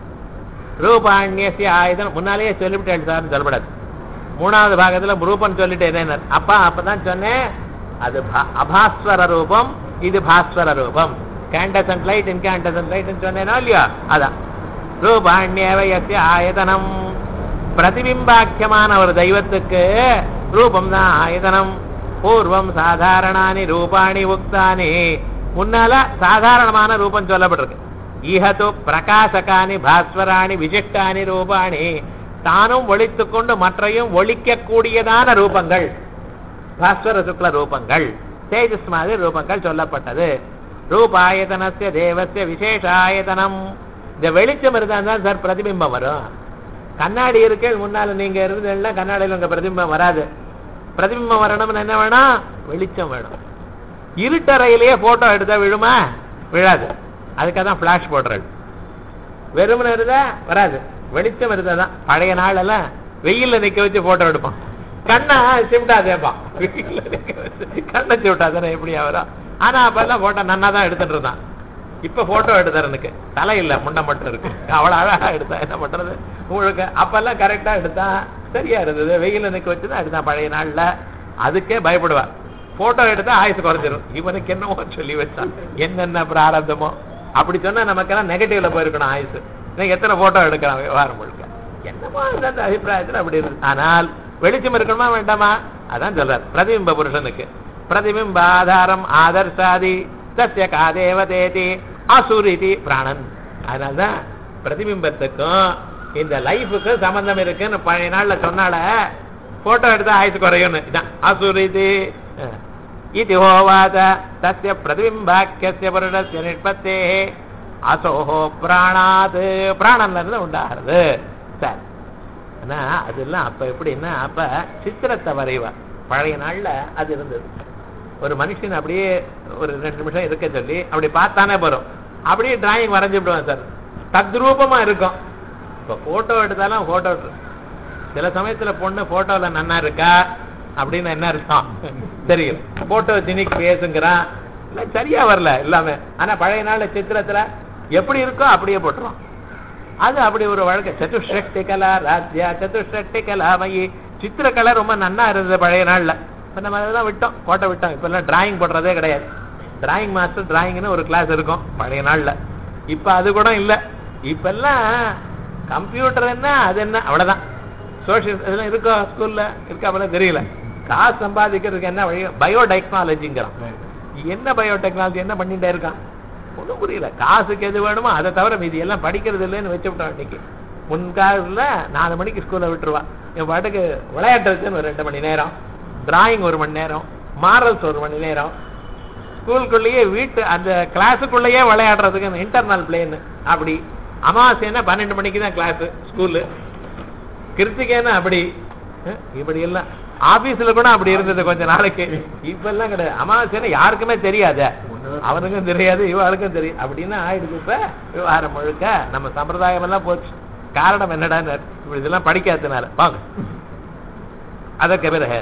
ரூபாண்யஸ்ய ஆயுதம். முன்னாலேயே சொல்லிவிட்டேன் சார், சொல்லப்படாது. மூணாவது பாகத்துல ரூபம் சொல்லிட்டு என்ன அப்பதான் சொன்னேன், அது அபாஸ்வர ரூபம், இது பாஸ்வர ரூபம். கேண்டசன்ட் லைட், இன்கேண்டசன்ட் லைட் சொன்னேனோ இல்லையா? அதான் ரூபாண்யேவ யஸ்ய ஆயதனம். பிரதிபிம்பாக்கியமான ஒரு தெய்வத்துக்கு ரூபம் தான் ஆயதனம். பூர்வம் சாதாரணானி ரூபாணி உக்தானி. முன்னால சாதாரணமான ரூபம் சொல்லப்பட்டிருக்கு. ஈஹது பிரகாசகானி பாஸ்வராணி விசிஷ்டானி ரூபாணி. தானும் ஒழித்துக்கொண்டு மற்றையும் ஒழிக்க கூடியதான ரூபங்கள் பாஸ்வர சுக்ல ரூபங்கள், தேஜஸ் மாதிரி ரூபங்கள் சொல்லப்பட்டது. ரூபாயதனஸ்ய தேவஸ்ய விசேஷாயதனம். இந்த வெளிச்சம் இருந்தா தான் சார் பிரதிபிம்பம் வரும். கண்ணாடி இருக்கு முன்னால, நீங்க இருந்ததுன்னா கண்ணாடியில் உங்க பிரதிபிம்பம் வராது. பிரதிபிம்பம் வரணும்னு என்ன வேணும்? வெளிச்சம் வேணும். இருட்டறையிலேயே போட்டோ எடுத்தா விழுமா? விழாது. அதுக்காக தான் பிளாஷ் போடுறது. வெறுமனை இருந்தா வராது, வெளிச்சம் இருந்தாதான். பழைய நாள் எல்லாம் வெயில்ல நிக்க வச்சு போட்டோ எடுப்பான். கண்ணை சிமிட்டாதேப்பான், வெயில்ல நிக்க வச்சு கண்ணை சிமிட்டாதானே எப்படியா வரும்? ஆனா அப்ப எல்லாம் போட்டோ நன்னா தான் எடுத்துட்டு இருந்தான். இப்ப போட்டோ எடுத்தாரனுக்கு தலை இல்ல, முண்டை மட்டும் இருக்கு. அவ்வளவு அழகா எடுத்தா என்ன பண்றது? உங்களுக்கு அப்பெல்லாம் கரெக்டா எடுத்தா சரியா இருந்தது. வெயில நிக்க வச்சுதான் எடுத்தான் பழைய நாள்ல. அதுக்கே பயப்படுவார். போட்டோ எடுத்தா ஆயுசு குறைஞ்சிரும். இவனுக்கு என்னமோ சொல்லி வச்சான், என்னென்ன பிராரப்தமோ. அப்படி சொன்னா நமக்கெல்லாம் நெகட்டிவ்ல போயிருக்கணும் ஆயுசு. எத்தனை போட்டோ எடுக்கலாம் விவகாரம் முழுக்க. என்னமோ அந்த அபிப்பிராயத்துல அப்படி இருக்கு. ஆனால் வெளிச்சம் இருக்கணுமா வேண்டாமா? அதான் சொல்றார் பிரதிபிம்ப புருஷனுக்கு. பிரதிபிம்பாதாரம் ஆதர்சாதி தஸ்ய கா தேவதேதி அசுரிதி பிராணன். அதனால்தான் பிரதிபிம்பத்துக்கும் இந்த லைஃபுக்கும் சம்பந்தம் இருக்குன்னு பழைய நாள்ல சொன்னால போட்டோ எடுத்தா ஆயுசு குறையும். இதான் அசுரிதி இது ஹோவாத தஸ்ய பிரதிபிம்பாக்கிய புருஷஸ்ய நிஷ்பத்தே அசோஹோ பிராணாது பிராணன்ல இருந்து உண்டாகிறது. சரி, ஆனா அதெல்லாம் அப்ப எப்படின்னா அப்ப சித்திரத்தை வரைவா. பழைய நாள்ல அது இருந்தது. ஒரு மனுஷன் அப்படியே ஒரு 2 நிமிஷம் இருக்க சொல்லி அப்படி பார்த்தானே போறோம், அப்படியே டிராயிங் வரைஞ்சு விடுவான் சார். தத்ரூபமா இருக்கும். இப்ப போட்டோ எடுத்தாலும் போட்டோ சில சமயத்துல பொண்ணு போட்டோல நன்னா இருக்கா அப்படின்னு என்ன அர்த்தம் தெரியும். போட்டோ ஜெனிக் பேசுங்கிறான், இல்ல சரியா வரல எல்லாமே. ஆனா பழைய நாள்ல சித்திரத்துல எப்படி இருக்கோ அப்படியே போட்டுரும். அது அப்படி ஒரு வழக்கு. சதுஷ்டி கலா ராஜ்யா சதுஷ்டி கலாமயி சித்திரக்கலை ரொம்ப நன்னா இருந்தது பழைய நாள்ல. இப்ப நம்ம அதெல்லாம் விட்டோம், போட்டோ விட்டோம். இப்ப எல்லாம் டிராயிங் போடுறதே கிடையாது. டிராயிங் மாஸ்டர் டிராயிங்னு ஒரு கிளாஸ் இருக்கும் பழைய நாள்ல. இப்ப அது கூட இல்ல. இப்ப எல்லாம் கம்ப்யூட்டர் என்ன அது என்ன அவ்வளவுதான். சோசியல் இதெல்லாம் இருக்கோ ஸ்கூல்ல இருக்காமல தெரியல. காசு சம்பாதிக்கிறதுக்கு என்ன வழி? பயோடெக்னாலஜிங்கிறான். என்ன பயோடெக்னாலஜி என்ன பண்ணிட்டே இருக்கான் ஒன்றும் புரியல. காசுக்கு எது வேணுமோ அதை தவிர மீதி எல்லாம் படிக்கிறது இல்லைன்னு வச்சு விட்டோம். இன்னைக்கு முன்கால 4 மணிக்கு ஸ்கூல்ல விட்டுருவான். என் பாட்டுக்கு விளையாட்டுறதுன்னு ஒரு 2 மணி நேரம், டிராயிங் 1 மணி நேரம், மாரல்ஸ் 1 மணி நேரம், ஸ்கூலுக்குள்ளேயே வீட்டு அந்த கிளாஸுக்குள்ளேயே விளையாடுறதுக்கு இன்டர்னல் பிளேன்னு. அப்படி அமாவாசைன்னா 12 மணிக்கு தான் கிளாஸ் ஸ்கூலு, கிருத்திகேன்னா அப்படி. இப்படி எல்லாம் ஆபீஸ்ல கூட அப்படி இருந்தது கொஞ்ச நாளைக்கு. இப்ப எல்லாம் கிடையாது. அமாவாசைன்னா யாருக்குமே தெரியாது, அவனுக்கும் தெரியாது இவளுக்கும் தெரியும் அப்படின்னு ஆயிடுச்சு. இப்ப விவகாரம் முழுக்க நம்ம சம்பிரதாயம் எல்லாம் போச்சு. காரணம் என்னடா இப்படி இதெல்லாம் படிக்காதனால வாங்க. அதற்கு பிறகு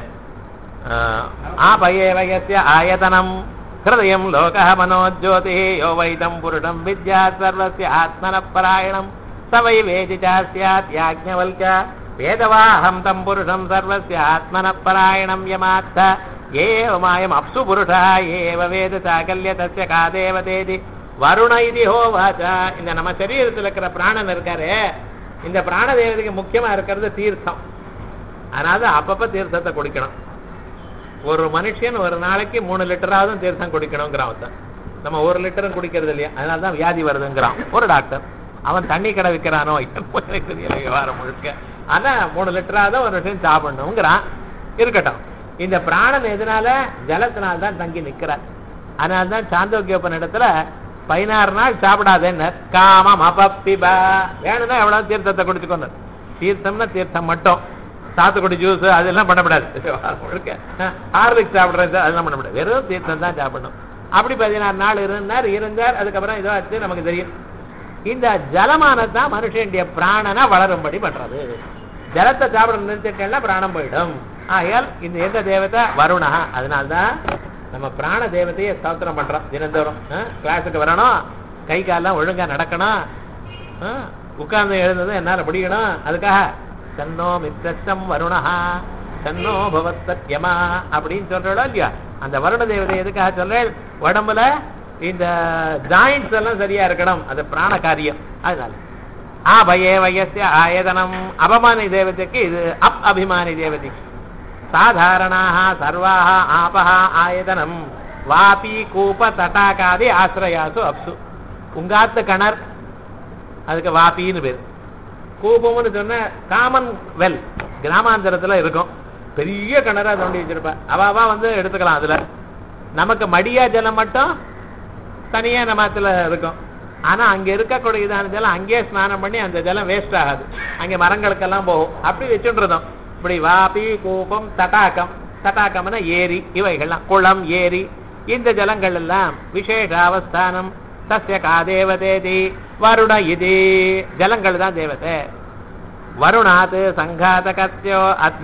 ஆபயேவயஸ்ய ஆயதனம் ஹிருதயம் லோகः மனோஜ்யோதிः யோ வைதம் புருஷம் வித்யாத் சர்வஸ்ய ஆத்மனப்பராயணம் ச வை வேதிதா ஸ்யாத் யாஜ்ஞவல்க்ய வேதவாஹம் தம் புருஷம் சர்வஸ்ய ஆத்மனப்பராயணம் யமாத்த ஏவமாயம் அப்சு புருஷா ஏவ வேத சாகல்ய தஸ்ய கா தேவதேதி வருண இதி ஹோவாச்ச. இந்த நம்ம சரீரத்தில் இருக்கிற பிராணன் இருக்காரு, இந்த பிராண தேவதைக்கு முக்கியமா இருக்கிறது தீர்த்தம். அதனால அப்பப்ப தீர்த்தத்தை குடிக்கணும். ஒரு மனுஷன் ஒரு நாளைக்கு 3 லிட்டராவது தீர்த்தம் குடிக்கணுங்கிறான். நம்ம 1 லிட்டரும் குடிக்கிறது இல்லையா, அதனாலதான் வியாதி வருதுங்கிறான் ஒரு டாக்டர். அவன் தண்ணி கடை விற்கிறானோ விவகாரம் முழுக்க. ஆனா 3 லிட்டராவது ஒரு விஷயம் சாப்பிடணுங்கிறான். இருக்கட்டும். இந்த பிராணன் எதனால? ஜலத்தினால்தான் தங்கி நிற்கிறார். அதனால்தான் சாந்தோக்கியோபனிடத்துல 16 நாள் சாப்பிடாதேன்னு காமம் அபப்பிபா. வேணும்னா எவ்வளவு தீர்த்தத்தை குடிச்சுக்கொண்டு. தீர்த்தம்னா தீர்த்தம் மட்டும், சாத்துக்குடி ஜூஸ் அதெல்லாம் பண்ணக்கூடாது. ஹார்லிக்ஸ் சாப்பிடுறது அதெல்லாம் பண்ணக்கூடாது. வெறும் தீர்த்தம் தான் சாப்பிடணும். அப்படி 16 நாள் இருந்தார். அதுக்கப்புறம் இதோ ஆச்சு நமக்கு தெரியும். இந்த ஜலமானதான் மனுஷனுடைய பிராணனை வளரும்படி பண்றது. ஜலத்தை சாப்பிட நிறுத்திட்டா பிராணம் போயிடும். ஆகையால் இந்த எந்த தேவதை? வருணா. அதனால்தான் நம்ம பிராண தேவதையை ஸ்தோத்திரம் பண்றோம் தினந்தோறும். கிளாஸுக்கு வரணும், கை காலெல்லாம் ஒழுங்கா நடக்கணும், உட்கார்ந்து எழுந்தது என்னால முடியணும். அதுக்காக தன்னோ மித்ரம் வருணா தன்னோ பவத் சத்யமா அப்படின்னு சொல்றோம் இல்லையா. அந்த வருண தேவதை எதுக்காக சொல்றேன்? உடம்புல இந்த ஜாயிண்ட்ஸ் எல்லாம் சரியா இருக்கணும், அது பிராண காரியம். அதனால ஆபயே வயசிய ஆயதனம். அபமானி தேவதைக்கு இது அப் அபிமானி தேவதைக்கு. சாதாரணாக சர்வாக ஆபஹ ஆயதனம் வாபி கூப தட்டாகாதி ஆசிரயாசு அப்சு. உங்காத்து கிணறு, அதுக்கு வாபின்னு பேர். கூபம்னு சொன்ன காமன் வெல் கிராமாந்தரத்துல இருக்கும். பெரிய கிணறா தோண்டி வச்சிருப்பா. அவாவா எடுத்துக்கலாம். அதுல நமக்கு மடியா ஜலம் மட்டும் தனியா நமத்துல இருக்கும். ஆனா அங்க இருக்கக்கூடிய இதான ஜலம் அங்கேயே ஸ்நானம் பண்ணி அந்த ஜலம் வேஸ்ட் ஆகாது, அங்க மரங்களுக்கெல்லாம் போகும். அப்படி வச்சுருந்தோம். இப்படி வாபி கூபம் தட்டாக்கம். தட்டாக்கம்னா ஏரி, இவைகள்லாம் குளம் ஏரி. இந்த ஜலங்கள் எல்லாம் விசேஷ அவஸ்தானம் தஸ்ய கா தேவதேதி வருண இது. ஜலங்கள் தான் தேவதை. வருணாத் சங்காதகஸ்ய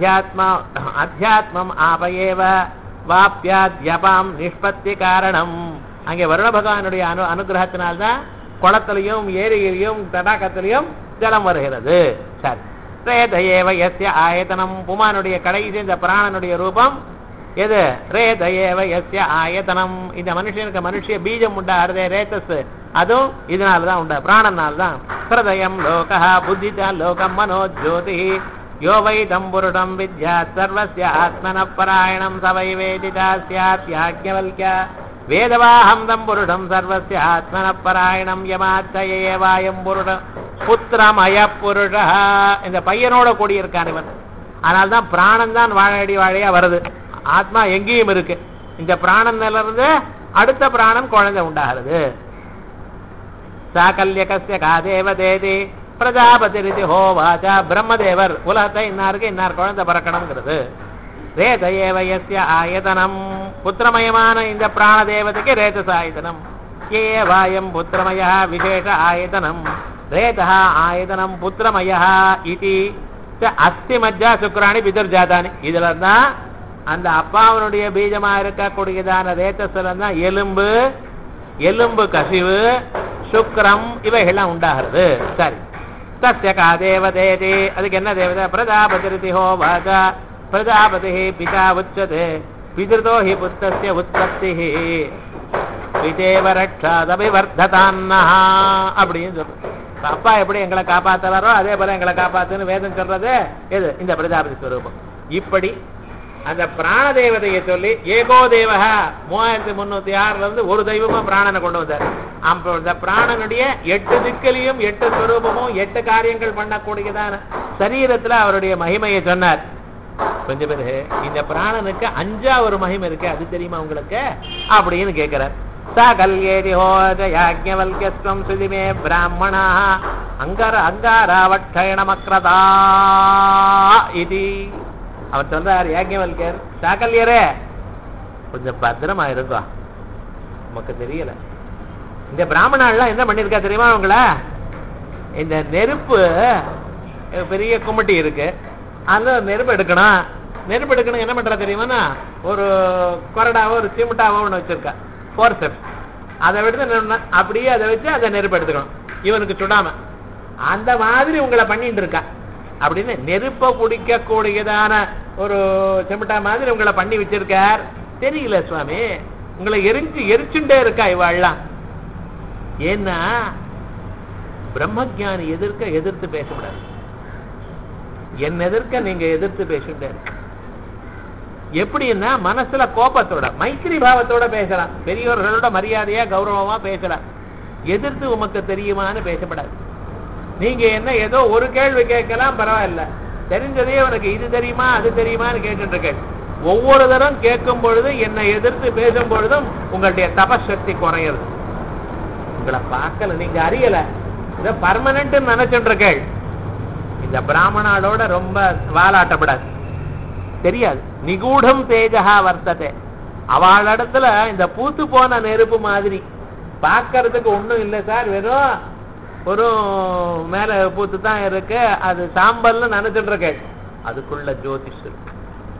அத்தியாத்மம் ஆபயேவ வாப்யாத்யபாம் நிஷ்பத்தி காரணம். அங்கே வருண பகவானுடைய அனுகிரகத்தினால்தான் குளத்திலையும் ஏரியிலையும் தடாகத்திலையும் ஜலம் வருகிறது. சரி. ரேதயேவ யஸ்ய ஆயதனம். புமானுடைய கடைசி இந்த பிராணனுடைய ரூபம் எது? ரேதயேவ யஸ்ய ஆயதனம். இந்த மனுஷனுக்கு மனுஷிய பீஜம் உண்டாகிறதே ரேதஸ், அதுவும் இதனால்தான் உண்டா, பிராணனால்தான். ஹிருதயம் லோகா புத்திதான் லோகம் மனோ ஜோதி. யோ வை தம்புருடம் வித்யாத் சர்வஸ்ய ஆத்மன பராயணம் சவை வேதிதா ஸ்யாத் யாஜ்ஞவல்க்ய வேதவாஹம் தம்புருடம் சர்வஸ்ய ஆத்மன பராயணம் யமாச்சயேவாயம் புருடம் புத்திரமய புருஷா. இந்த பையனோட கூடியிருக்கான் இவன். அதனால்தான் பிராணன் தான் வாழடி வாழையா வருது. ஆத்மா எங்கேயும் இருக்கு. இந்த பிராணன்ல இருந்து அடுத்த பிராணன் குழந்தை உண்டாகிறது. சாகல்யகஸ்ய காதேவதேதி பிரஜாபதி ஹோவாச்சா. பிரம்மதேவர் உலகத்தை இன்னாருக்கு இன்னார் குழந்தை பிறக்கணுங்கிறது. ரேதயேவயஸ்ய ஆயதனம். புத்திரமயமான இந்த பிராண தேவதைக்கு ரேதச ஆயதனம். ஏவாயம் புத்திரமய விசேஷ ஆயதனம். ரேதா ஆயதனம் புத்திரமய இதி அஸ்தி மஜ்ஜா சுக்ராணி பிதர்ஜாதானி. இதுல தான் அந்த அப்பாவனுடைய பீஜமா இருக்கக்கூடியதான ரேதஸ்ல தான் எலும்பு, எலும்பு கசிவு, சுக்ரம் இவைகள்லாம் உண்டாகிறது. சரி, தஸ்ய கா தேவதேதி. அதுக்கு என்ன தேவதை? பிரஜாபதி ஹோவாச்ச. பிரஜாபதி பிதா உச்சதே. பிதிருதோ ஹி புத்திரஸ்ய உத்பத்தி பிதேவ ரட்சாதபிவர்ததான்னா அப்படின்னு சொல்றது. அப்பா எப்படி எங்களை காப்பாத்துறாரோ அதே போல எங்களை காப்பாத்துன்னு வேதம் சொல்றது எது? இந்த பிரஜாபதி ஸ்வரூபம். இப்படி அந்த பிராண தேவதையை சொல்லி ஏகோ தேவக 3306 இருந்து ஒரு தெய்வமா பிராணனை கொண்டு வந்தார். அந்த பிராணனுடைய 8 திக்கிலையும் 8 ஸ்வரூபமும் 8 காரியங்கள் பண்ணக்கூடியதான சரீரத்துல அவருடைய மகிமையை சொன்னார். கொஞ்சம் பேரு இந்த பிராணனுக்கு 5ஆவது ஒரு மகிமை இருக்கு, அது தெரியுமா உங்களுக்கு அப்படின்னு கேட்கிறார். சாகல்யேதி ஹோஜ யாஜ்ஞவல்க்யஸ்வம் சுதிமே பிராமணா அங்காராவட்சயணமக்ரதா இது அவர் சொல்றார். யாஜ்ஞவல்க்யர், சாகல்யரே கொஞ்சம் பத்திரமா இருக்கும், நமக்கு தெரியல. இந்த பிராமணாலாம் என்ன பண்ணிருக்கா தெரியுமா உங்களை? இந்த நெருப்பு பெரிய கும்மட்டி இருக்கு, அதுல நெருப்பு எடுக்கணும். நெருப்பு எடுக்கணும் என்ன பண்றா தெரியுமா? ஒரு கொரடாவோ ஒரு சிமிட்டாவோ ஒண்ணு வச்சிருக்கா, ஃபோர்செப்ஸ். அதை விட்டு அப்படியே அதை வச்சு அதை நெருப்பு எடுத்துக்கணும் இவனுக்கு சுடாம. அந்த மாதிரி உங்களை பண்ணிட்டு இருக்கா. அப்படின்னு நெருப்ப பிடிக்க கூடியதான ஒரு சிமிட்டா மாதிரி உங்களை பண்ணி வச்சிருக்கார். தெரியல சுவாமி, உங்களை எரிச்சுட்டே இருக்கா இவாள்லாம். ஏன்னா பிரம்மஜானி எதிர்த்து பேசக்கூடாது. என் எதிர்க்க நீங்க எதிர்த்து பேசுட்டே இருக்க. எப்படின்னா மனசுல கோபத்தோட மைத்திரி பாவத்தோட பேசலாம், பெரியவர்களோட மரியாதையா கௌரவமா பேசலாம். எதிர்த்து உமக்கு தெரியுமான்னு பேசப்படாது. நீங்க என்ன ஏதோ ஒரு கேள்வி கேட்கலாம், பரவாயில்ல, தெரிஞ்சதே உனக்கு இது தெரியுமா அது தெரியுமான்னு கேட்டுட்டு இருக்க. ஒவ்வொரு தரம் கேட்கும் பொழுது என்னை எதிர்த்து பேசும் பொழுதும் உங்களுடைய தபசக்தி குறையுது. உங்களை பார்க்கல, நீங்க அறியல, இதை பர்மனன்ட் நினைச்சுட்டு இருக்க. இந்த பிராமணாலோட ரொம்ப வாலாட்டப்படாது, தெரியாது. நிகூடம் தேஜகா வர்த்ததே. அவளிடத்துல இந்த பூத்து போன நெருப்பு மாதிரி பார்க்கறதுக்கு ஒண்ணும் இல்லை சார், வெறும் ஒரு மேல பூத்து தான் இருக்கு, அது சாம்பல்னு நினைச்சிட்டு இருக்க. அதுக்குள்ள ஜோதிஷ் இருக்கு.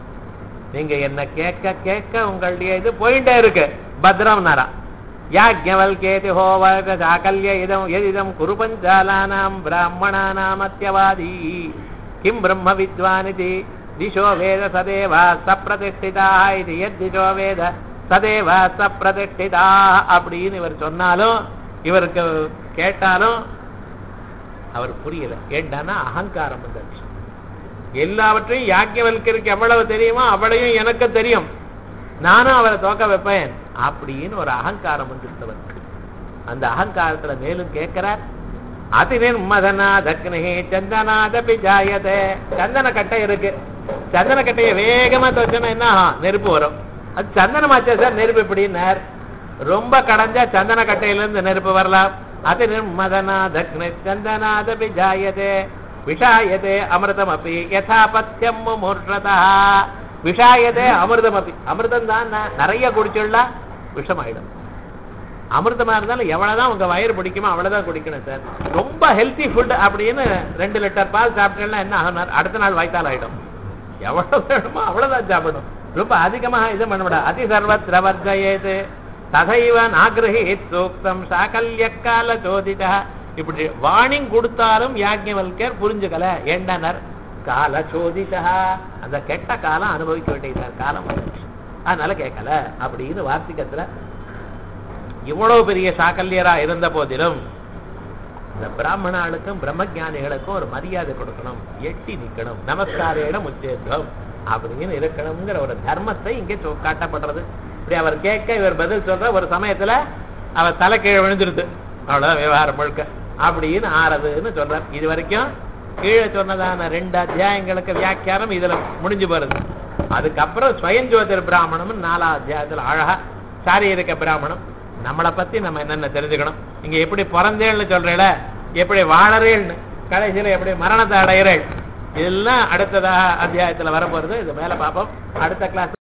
நீங்க என்ன கேட்க கேட்க உங்களுடைய இது போயிட்டே இருக்கு. பத்ரம் நரா யாஜ்ஞவல்க்யேதி ஹோவாச்ச சாகல்ய இதம் குரு பஞ்சாலானாம் பிராமணானாம் அத்யவாதி கிம் பிரம்ம வித்வானிதி திசோ வேத சதேவா சப்ரதிஷ்டிதா இது திசோ வேத சதேவா சப்ரதிஷ்டிதா அப்படின்னு இவர் சொன்னாலும் இவருக்கு கேட்டாலும் அவர் புரியல. ஏண்டானா அகங்காரம் வந்துருச்சு. எல்லாவற்றையும் யாஜ்ஞவல்க்யருக்கு எவ்வளவு தெரியுமோ அவ்வளையும் எனக்கு தெரியும், நானும் அவரை தோக்க வைப்பேன் அப்படின்னு ஒரு அகங்காரம் வந்துருந்தவர். அந்த அகங்காரத்துல மேலும் கேட்கிறார். அதிர்மதனாதக்னே சந்தனாதபி ஜாயதே. சந்தன கட்டை இருக்கு, சந்தன கட்டையை வேகமா துவச்சோன்னா என்ன நெருப்பு வரும். அது சந்தனமாச்சா சார் நெருப்பு எப்படின்னார்? ரொம்ப கடைஞ்சா சந்தன கட்டையில இருந்து நெருப்பு வரலாம். அதிர்மதனாதக்னே சந்தனாதபி ஜாயதே விஷாயதே அமிர்தம் அப்படி யதாபத்தியம் மூர்ஷதா. விஷாயதே அமிர்தம் அப்படி, அமிர்தம் தான் நிறைய குடிச்சுள்ளா விஷமாயிடும். அமிர்தமா இருந்தாலும் எவ்வளவுதான் உங்க வயிறு பிடிக்குமோ அவ்வளவுதான் குடிக்கணும் சார். ரொம்ப ஹெல்த்தி ஃபுட் அப்படின்னு 2 லிட்டர் பால் சாப்பிட்டேன்னா என்ன ஆகும்? அடுத்த நாள் வயிற்றால் ஆயிடும். எவ்வளவு வேணுமோ அவ்வளவுதான் சாப்பிடும். ரொம்ப அதிகமாக இது பண்ணக்கூடாது. அதி சர்வத்ர வர்ஜயேத் ததைவ நாக்ரஹீத் சூக்தம் சாகல்யக்கால சோதிதா. இப்படி வார்னிங் கொடுத்தாலும் யாஜ்ஞவல்க்யர் புரிஞ்சுக்கல. ஏண்டனர் கால சோதிதா, அந்த கெட்ட காலம் அனுபவிக்க வேண்டிய காலம் வந்துச்சு, அதனால கேட்கல அப்படின்னு வார்த்திகத்துல. இவ்வளவு பெரிய சாகல்யரா இருந்த போதிலும் இந்த பிராமணாளுக்கும் பிரம்மஜானிகளுக்கும் ஒரு மரியாதை கொடுக்கணும், எட்டி நிக்கணும், நமஸ்காரியிடம் உச்சேதம் அப்படின்னு இருக்கணுங்கிற ஒரு தர்மத்தை இங்கே காட்டப்படுறது. இப்படி அவர் கேட்க இவர் பதில் சொல்ற ஒரு சமயத்துல அவர் தலை கீழே விழுந்துருது, அவ்வளவுதான் விவகாரம் முழுக்க அப்படின்னு ஆறதுன்னு சொல்றார். இது வரைக்கும் கீழே சொன்னதான 2 அத்தியாயங்களுக்கு வியாக்கியானம் இதுல முடிஞ்சு போறது. அதுக்கப்புறம் ஸ்வயஞ்சோதிர் பிராமணம் 4ஆம் அத்தியாயத்துல அழகா சாரீரிக பிராமணம் நம்மளை பத்தி நம்ம என்னென்ன தெரிஞ்சுக்கணும், இங்க எப்படி பிறந்தேன்னு சொல்றேல, எப்படி வாழறேன்னு, கடைசியில எப்படி மரணத்தை அடையிறேன், இதெல்லாம் அடுத்ததாக அத்தியாயத்துல வரப்போறது. இது மேல பார்ப்போம் அடுத்த கிளாஸ்.